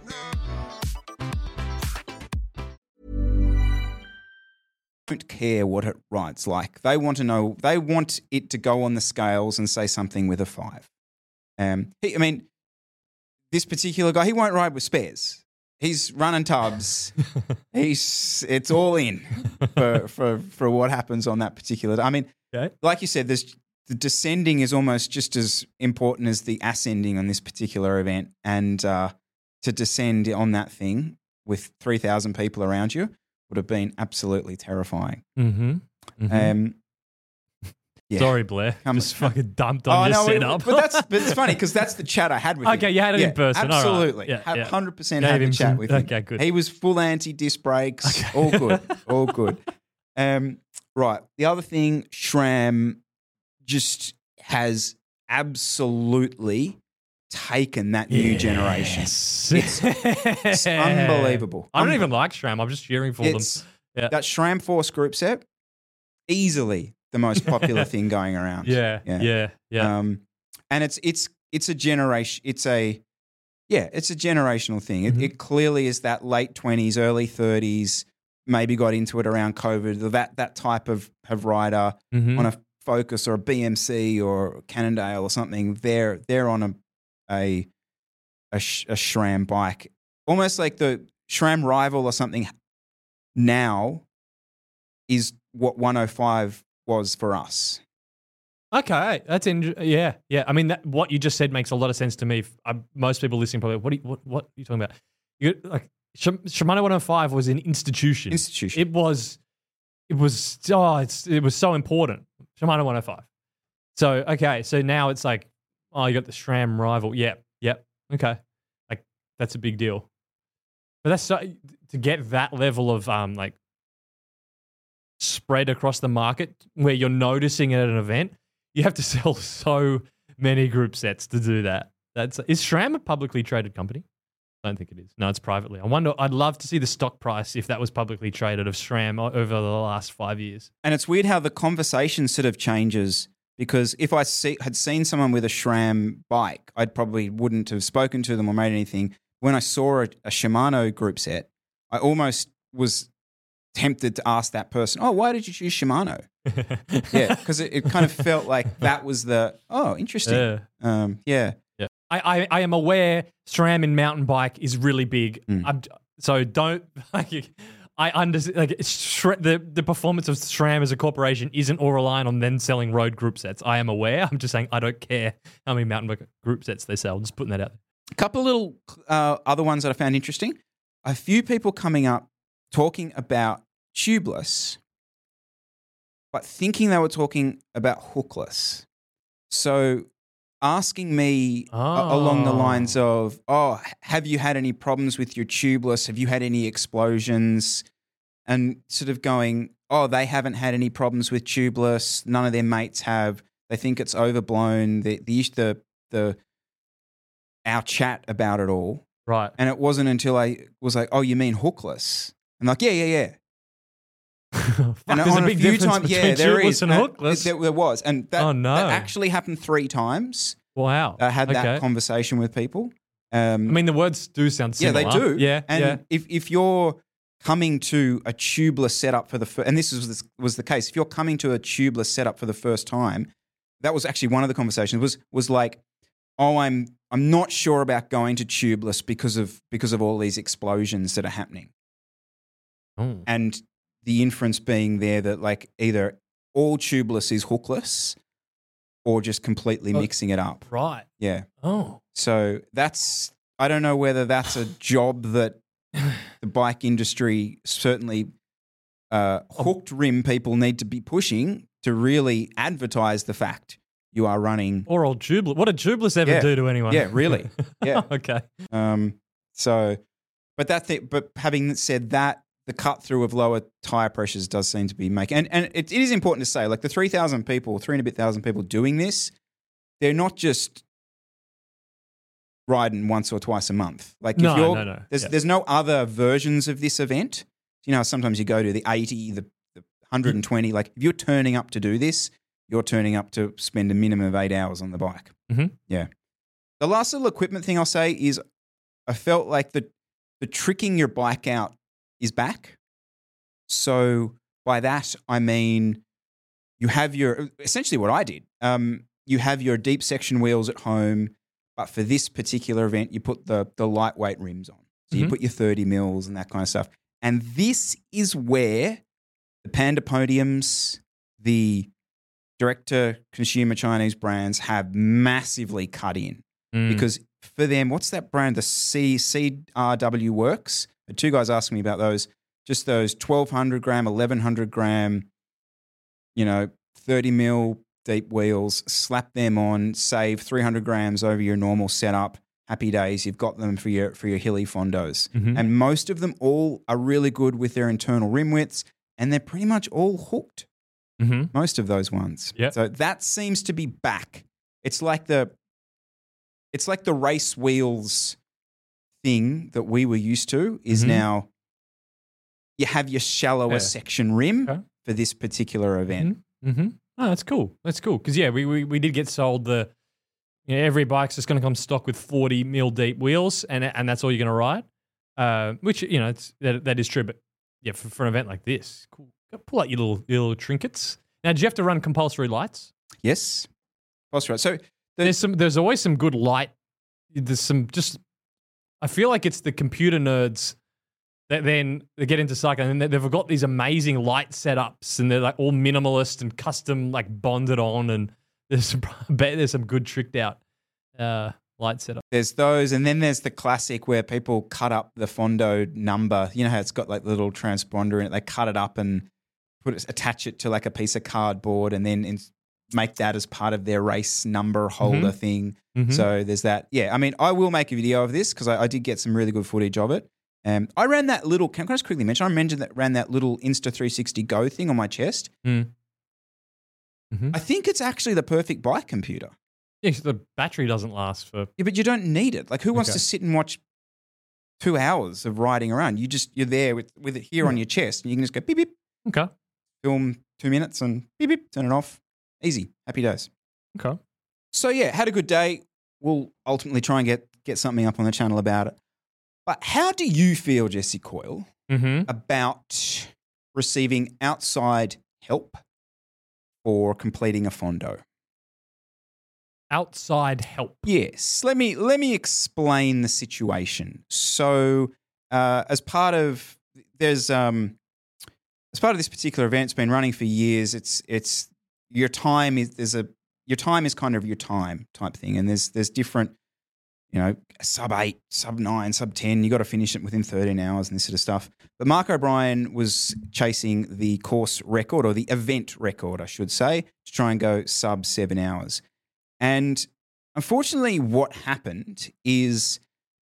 Don't care what it rides like. They want to know, they want it to go on the scales and say something with a five. Um, he, I mean, this particular guy, he won't ride with spares. He's running tubs. He's it's all in for, for for what happens on that particular day. I mean, okay. like you said, there's the descending is almost just as important as the ascending on this particular event. And uh, to descend on that thing with three thousand people around you would have been absolutely terrifying. Mm-hmm. Mm-hmm. Um, yeah. Sorry, Blair. Come- Just fucking dumped on Oh, your no, it- setup. but that's but it's funny because that's the chat I had with him. Okay, you had it in Yeah, person. All right. Absolutely. Yeah, Had yeah. one hundred percent Gave had the him chat some- with him. okay, good. He was full anti-disc brakes. All good. All good. Um, right. The other thing, SRAM just has absolutely taken that new generation. Yes. It's, it's unbelievable. I don't Un- even like SRAM. I'm just cheering for It's them. Yeah. that SRAM Force group set, easily the most popular thing going around. Yeah, yeah, yeah. yeah. Um, and it's it's it's a generation. It's a yeah. It's a generational thing. It, Mhm. it clearly is that late twenties, early thirties. Maybe got into it around COVID. That that type of of rider Mhm. on a Focus or a B M C or Cannondale or something. They're they're on a a a, sh- a SRAM bike, almost like the SRAM Rival or something. Now is what one oh five was for us. Okay, that's in, yeah, yeah. I mean, that, what you just said makes a lot of sense to me. I, most people listening probably, what, are you, what, what are you talking about? You like Sh- Shimano one oh five was an institution. Institution. It was, it was, oh, it's, it was so important. Shimano one oh five. So okay, so now it's like, oh, you got the SRAM Rival. Yep, yep. Okay, like that's a big deal. But that's so, to get that level of um like spread across the market where you're noticing it at an event. You have to sell so many group sets to do that. That's is SRAM a publicly traded company? I don't think it is. No, it's privately. I wonder. I'd love to see the stock price if that was publicly traded of SRAM o- over the last five years. And it's weird how the conversation sort of changes because if I see, had seen someone with a SRAM bike, I probably wouldn't have spoken to them or made anything. When I saw a, a Shimano group set, I almost was tempted to ask that person, "Oh, why did you choose Shimano?" Yeah, because it, it kind of felt like that was the oh, interesting. Yeah. Um, yeah. Yeah. I, I, I am aware SRAM in mountain bike is really big. Mm. I'm, so don't like. I understand. Like Shra- the the performance of SRAM as a corporation isn't all reliant on them selling road group sets. I am aware. I'm just saying I don't care how many mountain bike group sets they sell. Just putting that out there. A couple of little uh, other ones that I found interesting. A few people coming up talking about tubeless, but thinking they were talking about hookless. So asking me a- along the Oh. lines of, oh, have you had any problems with your tubeless? Have you had any explosions? And sort of going, oh, they haven't had any problems with tubeless. None of their mates have. They think it's overblown. The the the, the our chat about it all. Right. And it wasn't until I was like, oh, you mean hookless? I'm like, yeah, yeah, yeah. Fuck, And there's on a big few difference times- between yeah, there tubeless is. and Uh, hookless. There, there was. And that, Oh, no. that actually happened three times. Wow. I had that Okay. conversation with people. Um, I mean, the words do sound yeah, similar. they do. Yeah. And yeah. if, if you're coming to a tubeless setup for the first, and this was, was the case, if you're coming to a tubeless setup for the first time, that was actually one of the conversations was, was like, oh, I'm, I'm not sure about going to tubeless because of, because of all these explosions that are happening. Oh. And the inference being there that like either all tubeless is hookless or just completely Oh. mixing it up. Right. Yeah. Oh. So that's, I don't know whether that's a job that the bike industry certainly uh, hooked rim people need to be pushing to really advertise the fact you are running. Or old tubeless. What did tubeless ever Yeah. do to anyone? Yeah, really. Yeah. Okay. Um, so, but that thing, but having said that, the cut through of lower tire pressures does seem to be making, and, and it, it is important to say, like the three thousand people, three and a bit thousand people doing this, they're not just riding once or twice a month. Like No, if you're, no, no. there's Yeah. there's no other versions of this event. You know, sometimes you go to the eighty, the, the one hundred twenty. Like if you're turning up to do this, you're turning up to spend a minimum of eight hours on the bike. Mhm. Yeah. The last little equipment thing I'll say is I felt like the the tricking your bike out is back. So by that, I mean you have your, essentially what I did, um, you have your deep section wheels at home, but for this particular event, you put the, the lightweight rims on. So you Mhm. put your thirty mils and that kind of stuff. And this is where the Panda Podiums, the direct-to-consumer Chinese brands have massively cut in Mm. because for them, what's that brand? The C C R W Works. The two guys asked me about those. Just those twelve hundred gram, eleven hundred gram, you know, thirty mil deep wheels. Slap them on, save three hundred grams over your normal setup. Happy days. You've got them for your for your hilly fondos, Mhm. and most of them all are really good with their internal rim widths, and they're pretty much all hooked. Mm-hmm. Most of those ones. Yep. So that seems to be back. It's like the it's like the race wheels thing that we were used to is Mhm. now you have your shallower Yeah. section rim Okay. for this particular event. Mm-hmm. Oh, that's cool. That's cool. Because, yeah, we, we we did get sold the, you know, every bike's just going to come stock with forty mil deep wheels and and that's all you're going to ride, uh, which, you know, it's that, that is true. But, yeah, for, for an event like this, cool. Pull out your little, your little trinkets. Now, do you have to run compulsory lights? Yes. That's right. So the, There's some. There's always some good light. There's some just. I feel like it's the computer nerds that then they get into cycling and they've got these amazing light setups and they're like all minimalist and custom, like bonded on, and there's some, I bet there's some good tricked out uh, light setup. there's those, and then there's the classic where people cut up the Fondo number. You know how it's got like the little transponder in it. They cut it up and put it, attach it to like a piece of cardboard, and then in, make that as part of their race number holder thing. Mhm. So there's that. Yeah, I mean, I will make a video of this because I, I did get some really good footage of it. Um, I ran that little. Can I just quickly mention? I mentioned that ran that little Insta three sixty Go thing on my chest. Mm. Mhm. I think it's actually the perfect bike computer. Yeah, 'cause the battery doesn't last for. Yeah, but you don't need it. Like, who wants Okay. to sit and watch two hours of riding around? You just you're there with with it here on your chest, and you can just go beep beep, Okay. film two minutes, and beep beep, turn it off. Easy, happy days. Okay. So yeah, had a good day. We'll ultimately try and get get something up on the channel about it. But how do you feel, Jesse Coyle, Mm-hmm. about receiving outside help for completing a fondo? Outside help. Yes, let me let me explain the situation. So, uh, as part of there's um, as part of this particular event, it's been running for years. It's it's your time is there's a your time is kind of your time type thing, and there's there's different, you know, sub eight, sub nine, sub ten. You got to finish it within thirteen hours and this sort of stuff. But Mark O'Brien was chasing the course record, or the event record, I should say, to try and go sub seven hours. And unfortunately, what happened is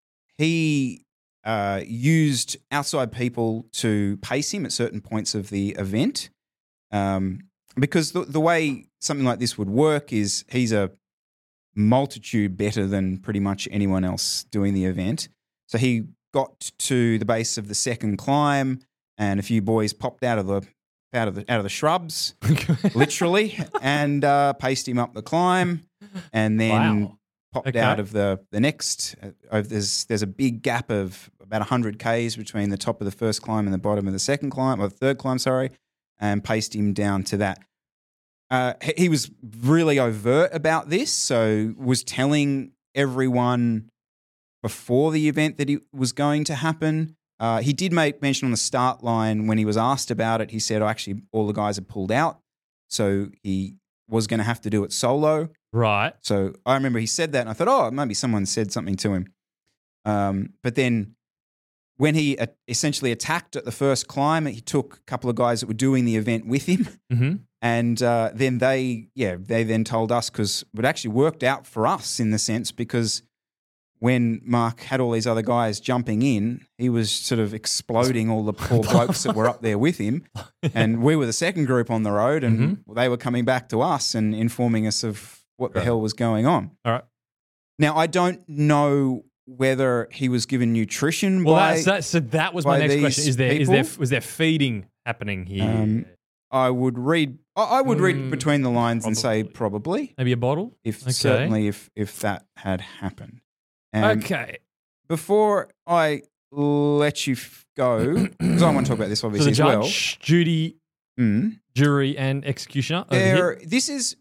he uh, used outside people to pace him at certain points of the event. Um, because the, the way something like this would work is he's a multitude better than pretty much anyone else doing the event. So he got to the base of the second climb, and a few boys popped out of the out of the out of the shrubs, literally, and uh, paced him up the climb. And then Wow. popped Okay. out of the the next. Uh, there's there's a big gap of about one hundred kays between the top of the first climb and the bottom of the second climb, or the third climb, sorry, and paced him down to that. Uh, he, he was really overt about this, so was telling everyone before the event that it was going to happen. Uh, he did make mention on the start line when he was asked about it. He said, oh, actually, all the guys had pulled out, so he was going to have to do it solo. Right. So I remember he said that, and I thought, oh, maybe someone said something to him. Um, but then when he uh, essentially attacked at the first climb, he took a couple of guys that were doing the event with him. Mm-hmm. And uh, then they, yeah, they then told us, because it actually worked out for us in the sense, because when Mark had all these other guys jumping in, he was sort of exploding all the poor blokes that were up there with him. And we were the second group on the road, and Mm-hmm. they were coming back to us and informing us of what the Right. hell was going on. All right. Now, I don't know whether he was given nutrition Well, by... that's, that's, so that was by my next these question. Is there is there people? was there feeding happening here? Um, I would read... I I would Mm, read between the lines and say probably, Maybe a bottle. if Okay. certainly if if that had happened. Um, Okay. Before I let you f- go, because I want to talk about this So obviously the as well. judge, jury, Mm, jury, and executioner. over there, here? this is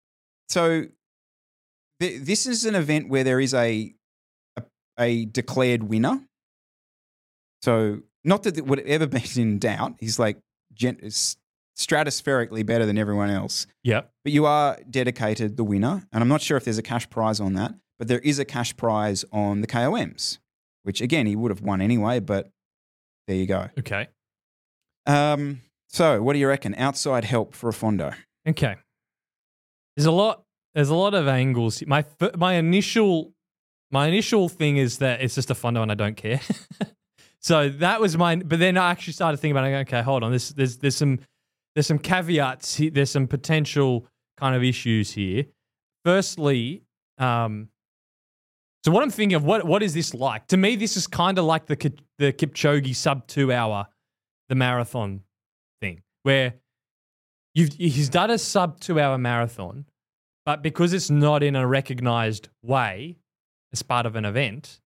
so. Th- this is an event where there is a, a a declared winner. So not that it would have ever been in doubt. He's like gen- s- stratospherically better than everyone else. Yep. But you are dedicated the winner, and I'm not sure if there's a cash prize on that, but there is a cash prize on the K O Ms, which again he would have won anyway. But there you go. Okay. Um. So, what do you reckon? Outside help for a fondo. Okay. There's a lot. There's a lot of angles. My f- my initial my initial thing is that it's just a fondo and I don't care. So that was my. But then I actually started thinking about it. Okay, hold on. There's there's there's some there's some caveats. Here. There's some potential kind of issues here. Firstly, um, so what I'm thinking of, what what is this like? To me, this is kind of like the the Kipchoge sub two hour, the marathon thing, where you've he's done a sub two hour marathon, but because it's not in a recognized way as part of an event,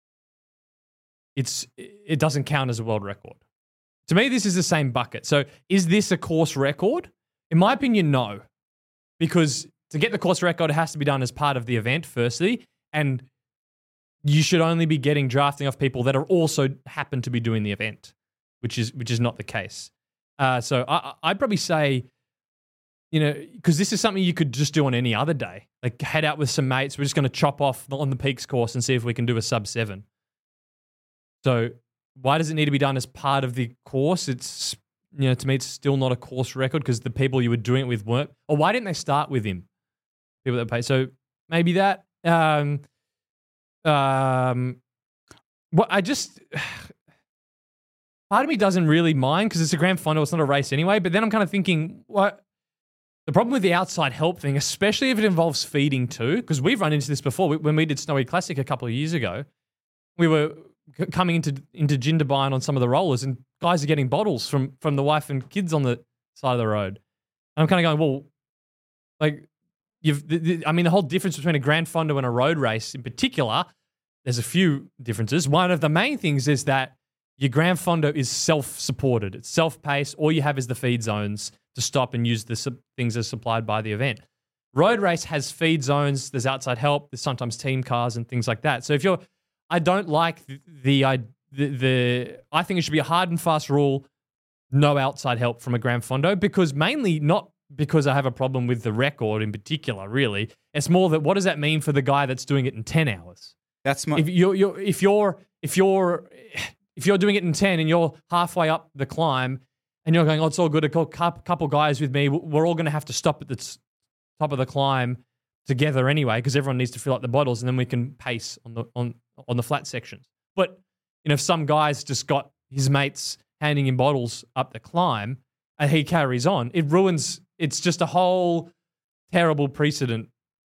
it's it doesn't count as a world record. To me, this is the same bucket. So is this a course record? In my opinion, no. Because to get the course record, it has to be done as part of the event, firstly, and you should only be getting drafting off people that are also happen to be doing the event, which is which is not the case. Uh, so I, I'd probably say, you know, because this is something you could just do on any other day. Like head out with some mates. We're just going to chop off on the Peaks course and see if we can do a sub seven. So why does it need to be done as part of the course? It's, you know, to me, it's still not a course record because the people you were doing it with weren't. Or why didn't they start with him? People that pay. So maybe that. Um, um, well, I just. Part of me doesn't really mind because it's a Grand Fondo. It's not a race anyway. But then I'm kind of thinking, what? The problem with the outside help thing, especially if it involves feeding too, because we've run into this before. We, when we did Snowy Classic a couple of years ago, we were c- coming into into Jindabyne on some of the rollers, and guys are getting bottles from from the wife and kids on the side of the road. And I'm kind of going, well, like you've. The, the, I mean, the whole difference between a Grand Fondo and a road race, in particular, there's a few differences. One of the main things is that your Grand Fondo is self-supported. It's self-paced. All you have is the feed zones to stop and use the sub- things as supplied by the event. Road race has feed zones. There's outside help. There's sometimes team cars and things like that. So if you're, I don't like the, the, I, the, the I think it should be a hard and fast rule, no outside help from a Grand Fondo, because mainly not because I have a problem with the record in particular, really. It's more that what does that mean for the guy that's doing it in ten hours? That's my. If you're, you're if you're, if you're, if you're doing it in ten and you're halfway up the climb and you're going, oh, it's all good. A couple guys with me, we're all going to have to stop at the top of the climb together anyway because everyone needs to fill up the bottles and then we can pace on the on on the flat sections. But you know, if some guy's just got his mates handing him bottles up the climb and he carries on, it ruins. It's just a whole terrible precedent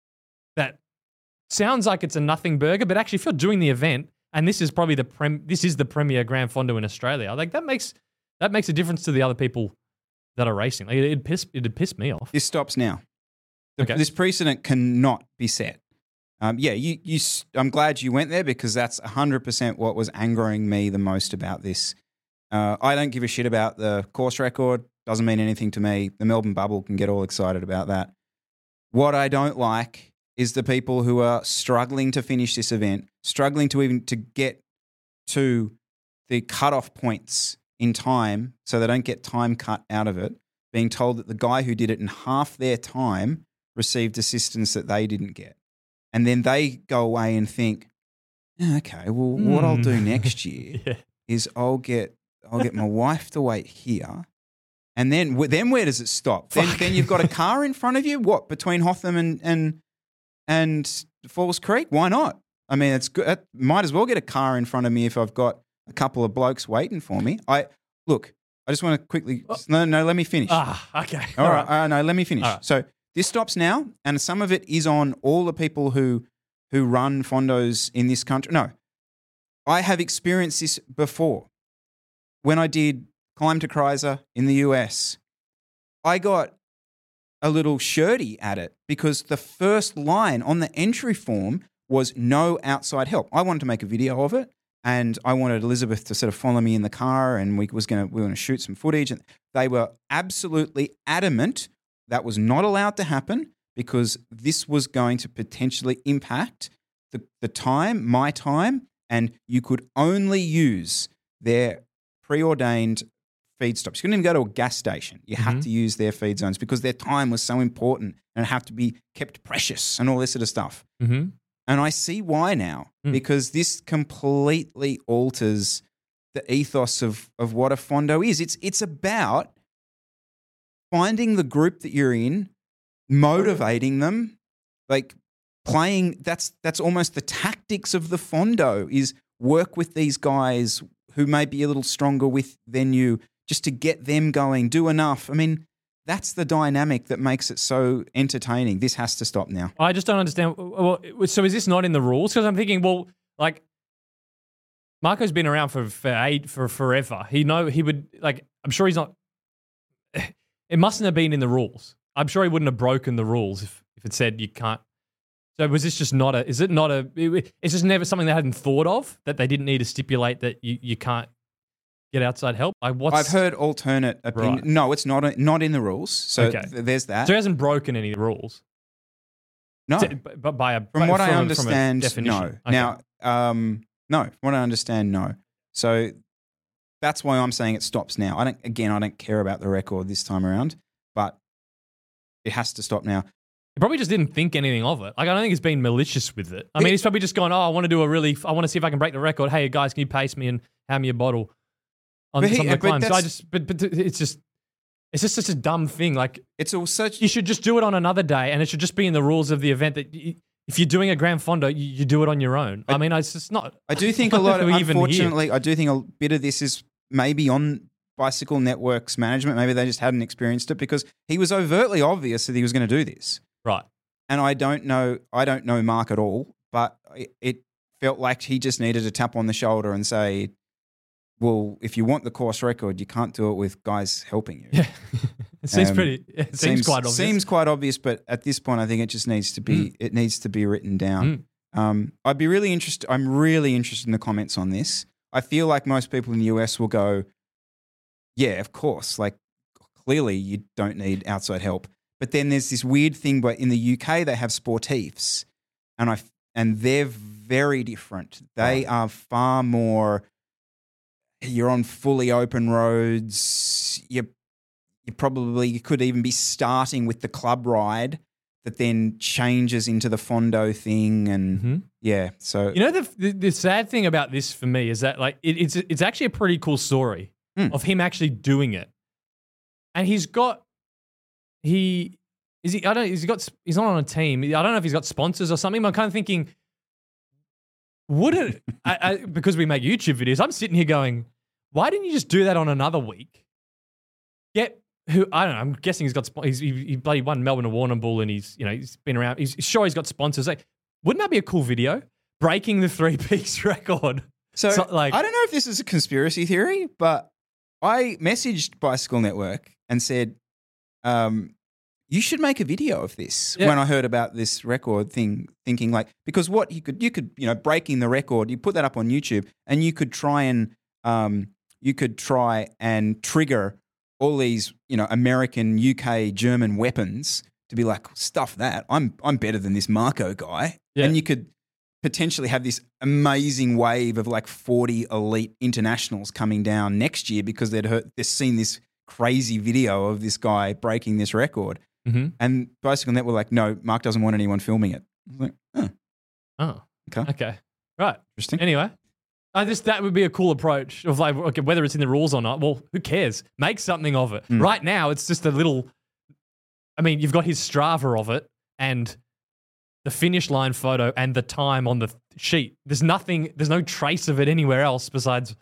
that sounds like it's a nothing burger, but actually, if you're doing the event. And this is probably the prem. This is the premier Grand Fondo in Australia. Like that makes that makes a difference to the other people that are racing. Like, it'd piss it'd piss me off. This stops now. The, okay. This precedent cannot be set. Um, yeah, you you. I'm glad you went there because that's one hundred percent what was angering me the most about this. Uh, I don't give a shit about the course record. Doesn't mean anything to me. The Melbourne bubble can get all excited about that. What I don't like is the people who are struggling to finish this event, struggling to even to get to the cutoff points in time so they don't get time cut out of it, being told that the guy who did it in half their time received assistance that they didn't get. And then they go away and think, oh, okay, well, mm. what I'll do next year yeah. is I'll get I'll get my wife to wait here. And then then where does it stop? Then, then you've got a car in front of you, what, between Hotham and and And Falls Creek, why not? I mean, it's good. It might as well get a car in front of me if I've got a couple of blokes waiting for me. I look. I just want to quickly. No, no. Let me finish. Ah, okay. All, all right. right. Uh, no, let me finish. Right. So this stops now, and some of it is on all the people who who run fondos in this country. No, I have experienced this before. When I did Climb to Chrysler in the U S, I got a little shirty at it because the first line on the entry form was no outside help. I wanted to make a video of it and I wanted Elizabeth to sort of follow me in the car and we was going to we were going to shoot some footage, and they were absolutely adamant that was not allowed to happen because this was going to potentially impact the, the time, my time, and you could only use their preordained feed stops. You couldn't even go to a gas station. You had Mhm. to use their feed zones because their time was so important and it had to be kept precious and all this sort of stuff. Mm-hmm. And I see why now Mm. because this completely alters the ethos of, of what a fondo is. It's it's about finding the group that you're in, motivating them, like playing. That's that's almost the tactics of the fondo is work with these guys who may be a little stronger with than you, just to get them going. Do enough. I mean, that's the dynamic that makes it so entertaining. This has to stop now. I just don't understand. Well, so is this not in the rules? Because I'm thinking, well, like Marco's been around for for eight for forever. He know he would like. I'm sure he's not. It mustn't have been in the rules. I'm sure he wouldn't have broken the rules if, if it said you can't. So was this just not a? Is it not a? It, it's just never something they hadn't thought of that they didn't need to stipulate that you, you can't get outside help. Like what's, I've heard alternate opinion. Right. No, it's not not in the rules. So Okay. th- there's that. So he hasn't broken any rules. no, T- But by a from by- what I from a- from a understand, definition. no. Okay. Now, um, no. From what I understand, no. So that's why I'm saying it stops now. I don't. Again, I don't care about the record this time around, but it has to stop now. He probably just didn't think anything of it. Like, I don't think he's been malicious with it. I mean, he's probably just gone, oh, I want to do a really, I want to see if I can break the record. Hey, guys, can you pace me and hand me a bottle on But he- some of the but climbs? So I that's- just, but, but it's just, it's just such a dumb thing. Like, It's all such. you should just do it on another day, and it should just be in the rules of the event that you, if you're doing a Grand Fondo, you, you do it on your own. I, mean, it's just not. I do think a lot of, Even here. unfortunately, I do think a bit of this is maybe on Bicycle Network's management. Maybe they just hadn't experienced it because he was overtly obvious that he was going to do this. Right. And I don't know, I don't know Mark at all, but it, it felt like he just needed a tap on the shoulder and say, well, if you want the course record, you can't do it with guys helping you. Yeah. It seems Um, pretty, it seems, quite obvious. Seems quite obvious, but at this point, I think it just needs to be, Mm. it needs to be written down. Um, I'd be really interested, I'm really interested in the comments on this. I feel like most people in the U S will go, yeah, of course, like clearly you don't need outside help. But then there's this weird thing, but in the U K they have sportifs, and I and they're very different. They are far more. You're on fully open roads. You you probably you could even be starting with the club ride that then changes into the fondo thing, and Mm-hmm. yeah. So You know, the, the the sad thing about this for me is that like it, it's it's actually a pretty cool story Mm. of him actually doing it, and he's got he is he I don't he's got he's not on a team. I don't know if he's got sponsors or something. But I'm kind of thinking, would it I, I, because we make YouTube videos? I'm sitting here going, why didn't you just do that on another week? Get who I don't know. I'm guessing he's got spo- he's, he, he bloody won Melbourne and Warrnambool, and he's you know he's been around. He's sure he's got sponsors. Like, wouldn't that be a cool video? Breaking the Three Peaks record. So, So, like- I don't know if this is a conspiracy theory, but I messaged Bicycle Network and said, um, you should make a video of this Yeah. when I heard about this record thing, thinking like, because what you could, you could, you know, breaking the record, you put that up on YouTube and you could try and, um, you could try and trigger all these, you know, American, U K, German weapons to be like, stuff that. I'm, I'm better than this Marco guy. Yeah. And you could potentially have this amazing wave of like forty elite internationals coming down next year because they'd heard, they've seen this crazy video of this guy breaking this record. Mm-hmm. And Bicycle Net were like, no, Mark doesn't want anyone filming it. I was like, oh, Oh, okay. okay, right. Interesting. Anyway, I just that would be a cool approach of like, okay, whether it's in the rules or not. Well, who cares? Make something of it. Mm. Right now, it's just a little. I mean, you've got his Strava of it and the finish line photo and the time on the sheet. There's nothing. There's no trace of it anywhere else besides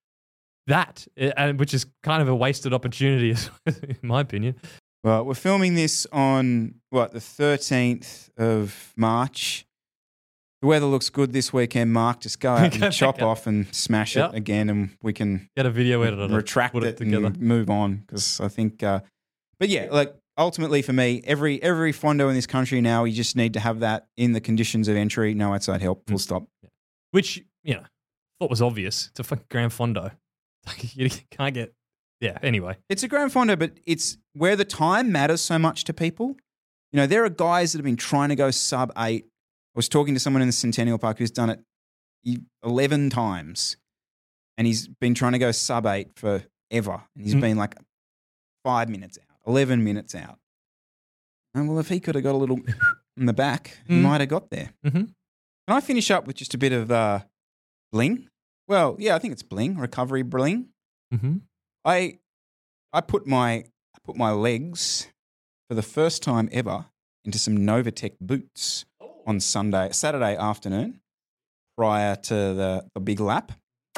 that, and which is kind of a wasted opportunity, in my opinion. Well, we're filming this on, what, the thirteenth of March. The weather looks good this weekend, Mark. Just go out Go and chop back up. off and smash Yep. it again, and we can Get a video editor to retract put it, it together. and move on, because I think uh, but yeah, like ultimately for me, every every fondo in this country now, you just need to have that in the conditions of entry, no outside help, full stop. Which, you know, thought was obvious. It's a fucking Grand Fondo. You can't get. Yeah, anyway. It's a Grand Fondo, but it's where the time matters so much to people. You know, there are guys that have been trying to go sub eight. I was talking to someone in the Centennial Park who's done it eleven times, and he's been trying to go sub eight for ever. And he's Mm. been like five minutes out, eleven minutes out. And well, if he could have got a little in the back, he Mm. might have got there. Mm-hmm. Can I finish up with just a bit of uh, bling? Well, yeah, I think it's bling, recovery bling. Mm-hmm. I I put my I put my legs for the first time ever into some Novatech boots on Sunday, Saturday afternoon, prior to the, the big lap.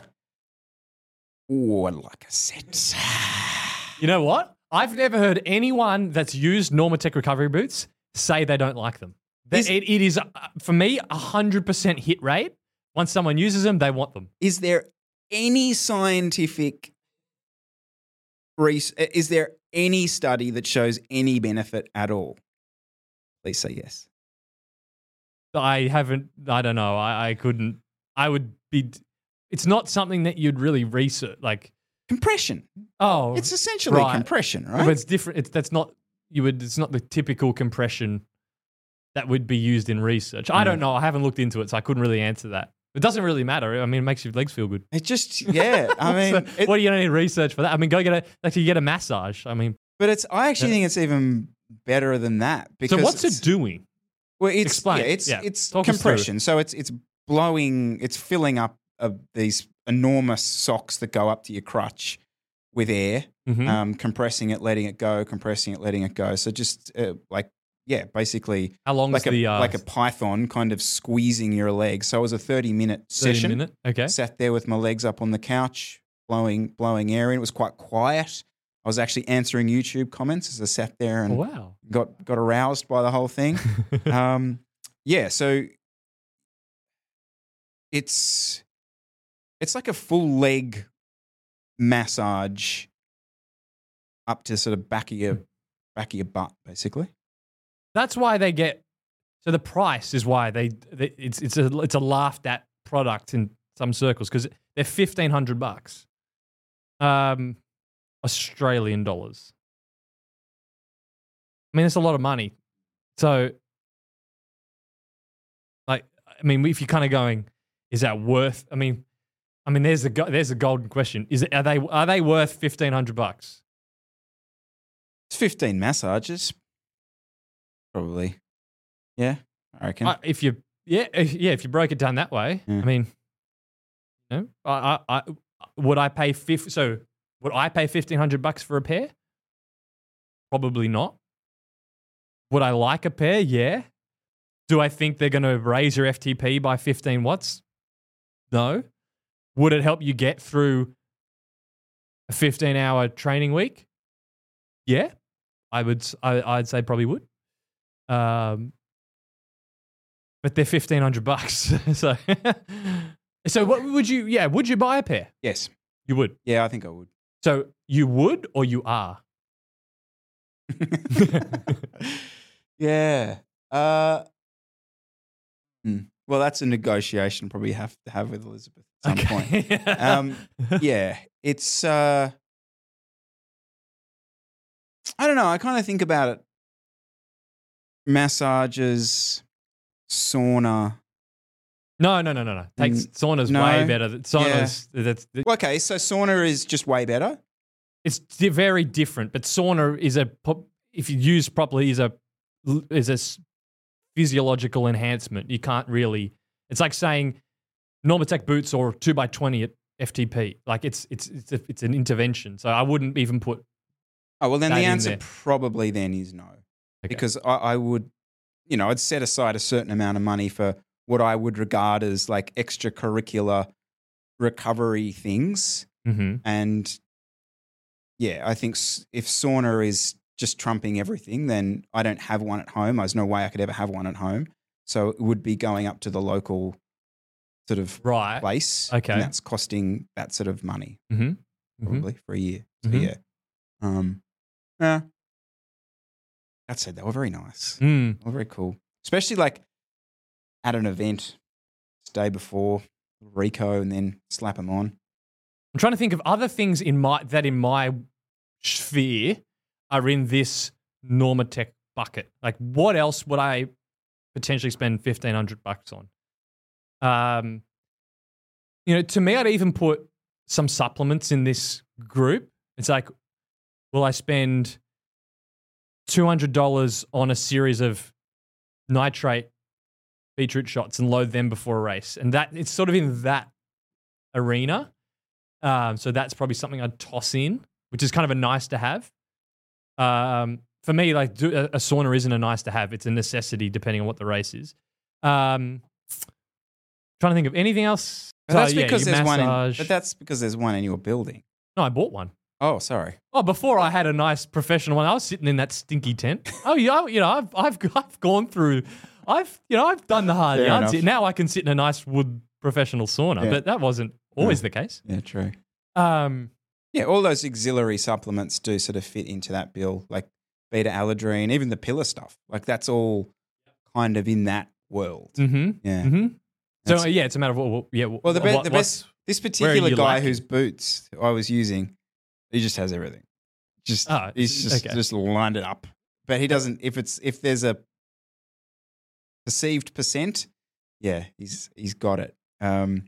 Oh, like I said. You know what? I've never heard anyone that's used Normatec recovery boots say they don't like them. That Is- it, it is, uh, for me, a one hundred percent hit rate. Once someone uses them, they want them. Is there any scientific res- is there any study that shows any benefit at all? Please say yes. I haven't, I don't know. I, I couldn't, I would be, it's not something that you'd really research. Like, Compression. oh, It's essentially right. compression, But right? it's different. It's, that's not, you would, it's not the typical compression that would be used in research. I don't know. I haven't looked into it, so I couldn't really answer that. It doesn't really matter. I mean, it makes your legs feel good. It just, yeah. I mean, So it- what do you need research for that? I mean, go get a, like, you get a massage. I mean, but it's. I actually Yeah. think it's even better than that. Because so what's it's, it doing? Well, it's Explain. yeah, it's Yeah. it's Talk us through it. compression. So it's it's blowing. It's filling up uh, these enormous socks that go up to your crutch with air, Mhm. um, compressing it, letting it go, compressing it, letting it go. So just uh, like yeah, basically How long like is a the uh, like a python kind of squeezing your legs. So it was a thirty minute thirty session. minute? Okay. Sat there with my legs up on the couch, blowing blowing air in. It was quite quiet. I was actually answering YouTube comments as I sat there and Oh, wow. got got aroused by the whole thing. um, yeah, so it's it's like a full leg massage up to sort of back of your back of your butt, basically. That's why they get. So the price is why they. they it's it's a it's a laughed at product in some circles because they're fifteen hundred bucks, um, Australian dollars. I mean, it's a lot of money. So, like, I mean, if you're kind of going, is that worth? I mean, I mean, there's the go- there's a golden question. Is it are they are they worth fifteen hundred bucks? It's fifteen massages, probably. Yeah, I reckon. Uh, if you yeah if, yeah if you broke it down that way, Yeah. I mean, you know, I, I, I would I pay fif- so would I pay fifteen hundred bucks for a pair? Probably not. Would I like a pair? Yeah. Do I think they're going to raise your F T P by fifteen watts? No. Would it help you get through a fifteen hour training week? Yeah, I would. s- I, I'd say probably would. Um, but they're fifteen hundred bucks. so, so what would you? Yeah, would you buy a pair? yes. You would. Yeah, I think I would. So you would, or you are. Yeah. Uh, hmm. Well, that's a negotiation probably have to have with Elizabeth at some point. Okay. Um, yeah, it's. Uh, I don't know. I kind of think about it. Massages, sauna. No, no, no, no, no. Takes Mm, sauna's no. way better. than- Sauna's that's Well, okay, so sauna is just way better. it's di- very different. But sauna is a po- if you use properly is a is a s- physiological enhancement. You can't really. It's like saying Normatec boots or two by twenty at F T P. Like it's it's it's a, it's an intervention. So I wouldn't even put Oh well, then That the in answer there. probably then is no, okay. because I, I would, you know, I'd set aside a certain amount of money for what I would regard as like extracurricular recovery things. Mm-hmm. And yeah, I think s- if sauna is just trumping everything, then I don't have one at home. There's no way I could ever have one at home. So it would be going up to the local sort of Right. place. Okay. And that's costing that sort of money Mm-hmm. Mm-hmm. probably for a year. So Mhm. yeah. Um, yeah. That said, they were very nice. Mm. They were very cool. Especially like at an event, day before, Rico, and then slap them on. I'm trying to think of other things in my that in my sphere are in this Normatec bucket. Like, what else would I potentially spend fifteen hundred bucks on? Um, you know, to me, I'd even put some supplements in this group. It's like, will I spend two hundred dollars on a series of nitrate beetroot shots and load them before a race? And that it's sort of in that arena. Um, so that's probably something I'd toss in, which is kind of a nice to have. Um, for me, like do, a, a sauna isn't a nice to have. It's a necessity depending on what the race is. Um, trying to think of anything else. But that's Oh, yeah, because your there's one. In, massage. but that's because there's one in your building. No, I bought one. Oh, sorry. Oh, before I had a nice professional one. I was sitting in that stinky tent. Oh, yeah, you know, I've I've I've gone through. I've you know I've done the hard Fair yards. enough. Now I can sit in a nice wood professional sauna, Yeah. but that wasn't always the case. Yeah, true. Um, Yeah, all those auxiliary supplements do sort of fit into that bill, like beta alladrine, even the pillar stuff. Like that's all kind of in that world. mm-hmm. Yeah. Mm-hmm. So That's- yeah, it's a matter of what. what- Yeah. Well, the, be- what, the what's- best, this where are particular you guy lacking? whose boots I was using, he just has everything. Just Oh, he's just okay. just lined it up. But he doesn't. If it's if there's a perceived percent, yeah, he's he's got it. Um,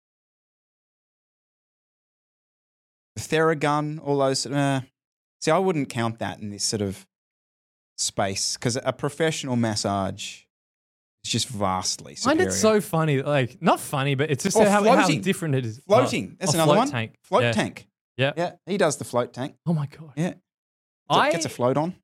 Theragun, all those. Uh, see, I wouldn't count that in this sort of space because a professional massage is just vastly I superior. find it so funny. Like not funny, but it's just Or how, how floating. different it is. Floating. Oh, That's oh, another float one. Tank. Float yeah. tank. Yeah. Yeah, he does the float tank. Oh my god. Yeah, I gets a float on.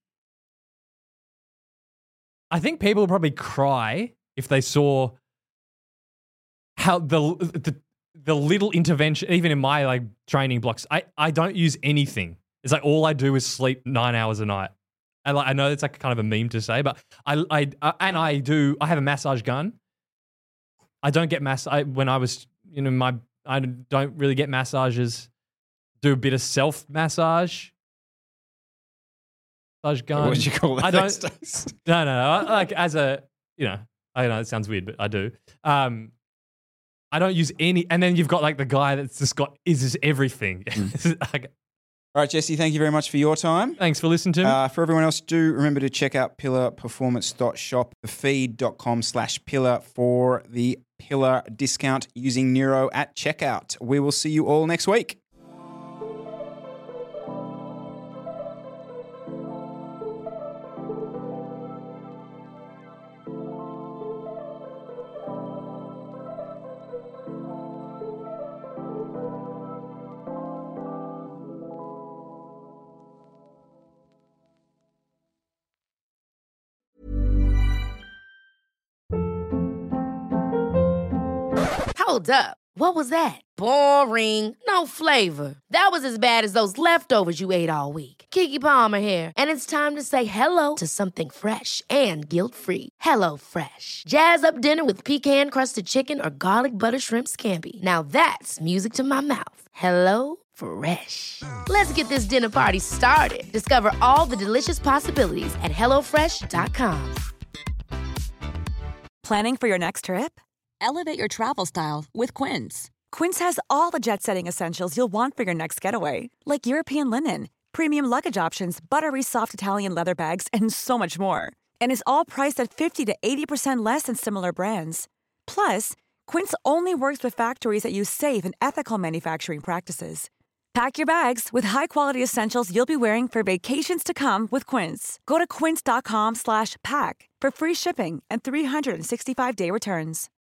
I think people would probably cry if they saw how the the the little intervention, even in my like training blocks. I, I don't use anything. It's like all I do is sleep nine hours a night. And like I know it's like kind of a meme to say, but I I, I and I do. I have a massage gun. I don't get mass. I, when I was you know my I don't really get massages. Do a bit of self massage. Massage gun. What would you call that? I don't. these days? No, no, no. I- Like as a, you know, I know it sounds weird, but I do. Um, I don't use any. And then you've got like the guy that's just got is this everything. Like, All right, Jesse, thank you very much for your time. thanks for listening to me. Uh, for everyone else, do remember to check out pillar performance dot shop, thefeed.com slash pillar for the pillar discount using Neuro at checkout. We will see you all next week. Hold up. What was that? Boring. No flavor. That was as bad as those leftovers you ate all week. Keke Palmer here, and it's time to say hello to something fresh and guilt-free. Hello Fresh. Jazz up dinner with pecan-crusted chicken or garlic butter shrimp scampi. Now that's music to my mouth. Hello Fresh. Let's get this dinner party started. Discover all the delicious possibilities at hello fresh dot com. Planning for your next trip? Elevate your travel style with Quince. Quince has all the jet-setting essentials you'll want for your next getaway, like European linen, premium luggage options, buttery soft Italian leather bags, and so much more. And is all priced at fifty to eighty percent less than similar brands. Plus, Quince only works with factories that use safe and ethical manufacturing practices. Pack your bags with high-quality essentials you'll be wearing for vacations to come with Quince. Go to quince.com slash pack for free shipping and three sixty-five day returns.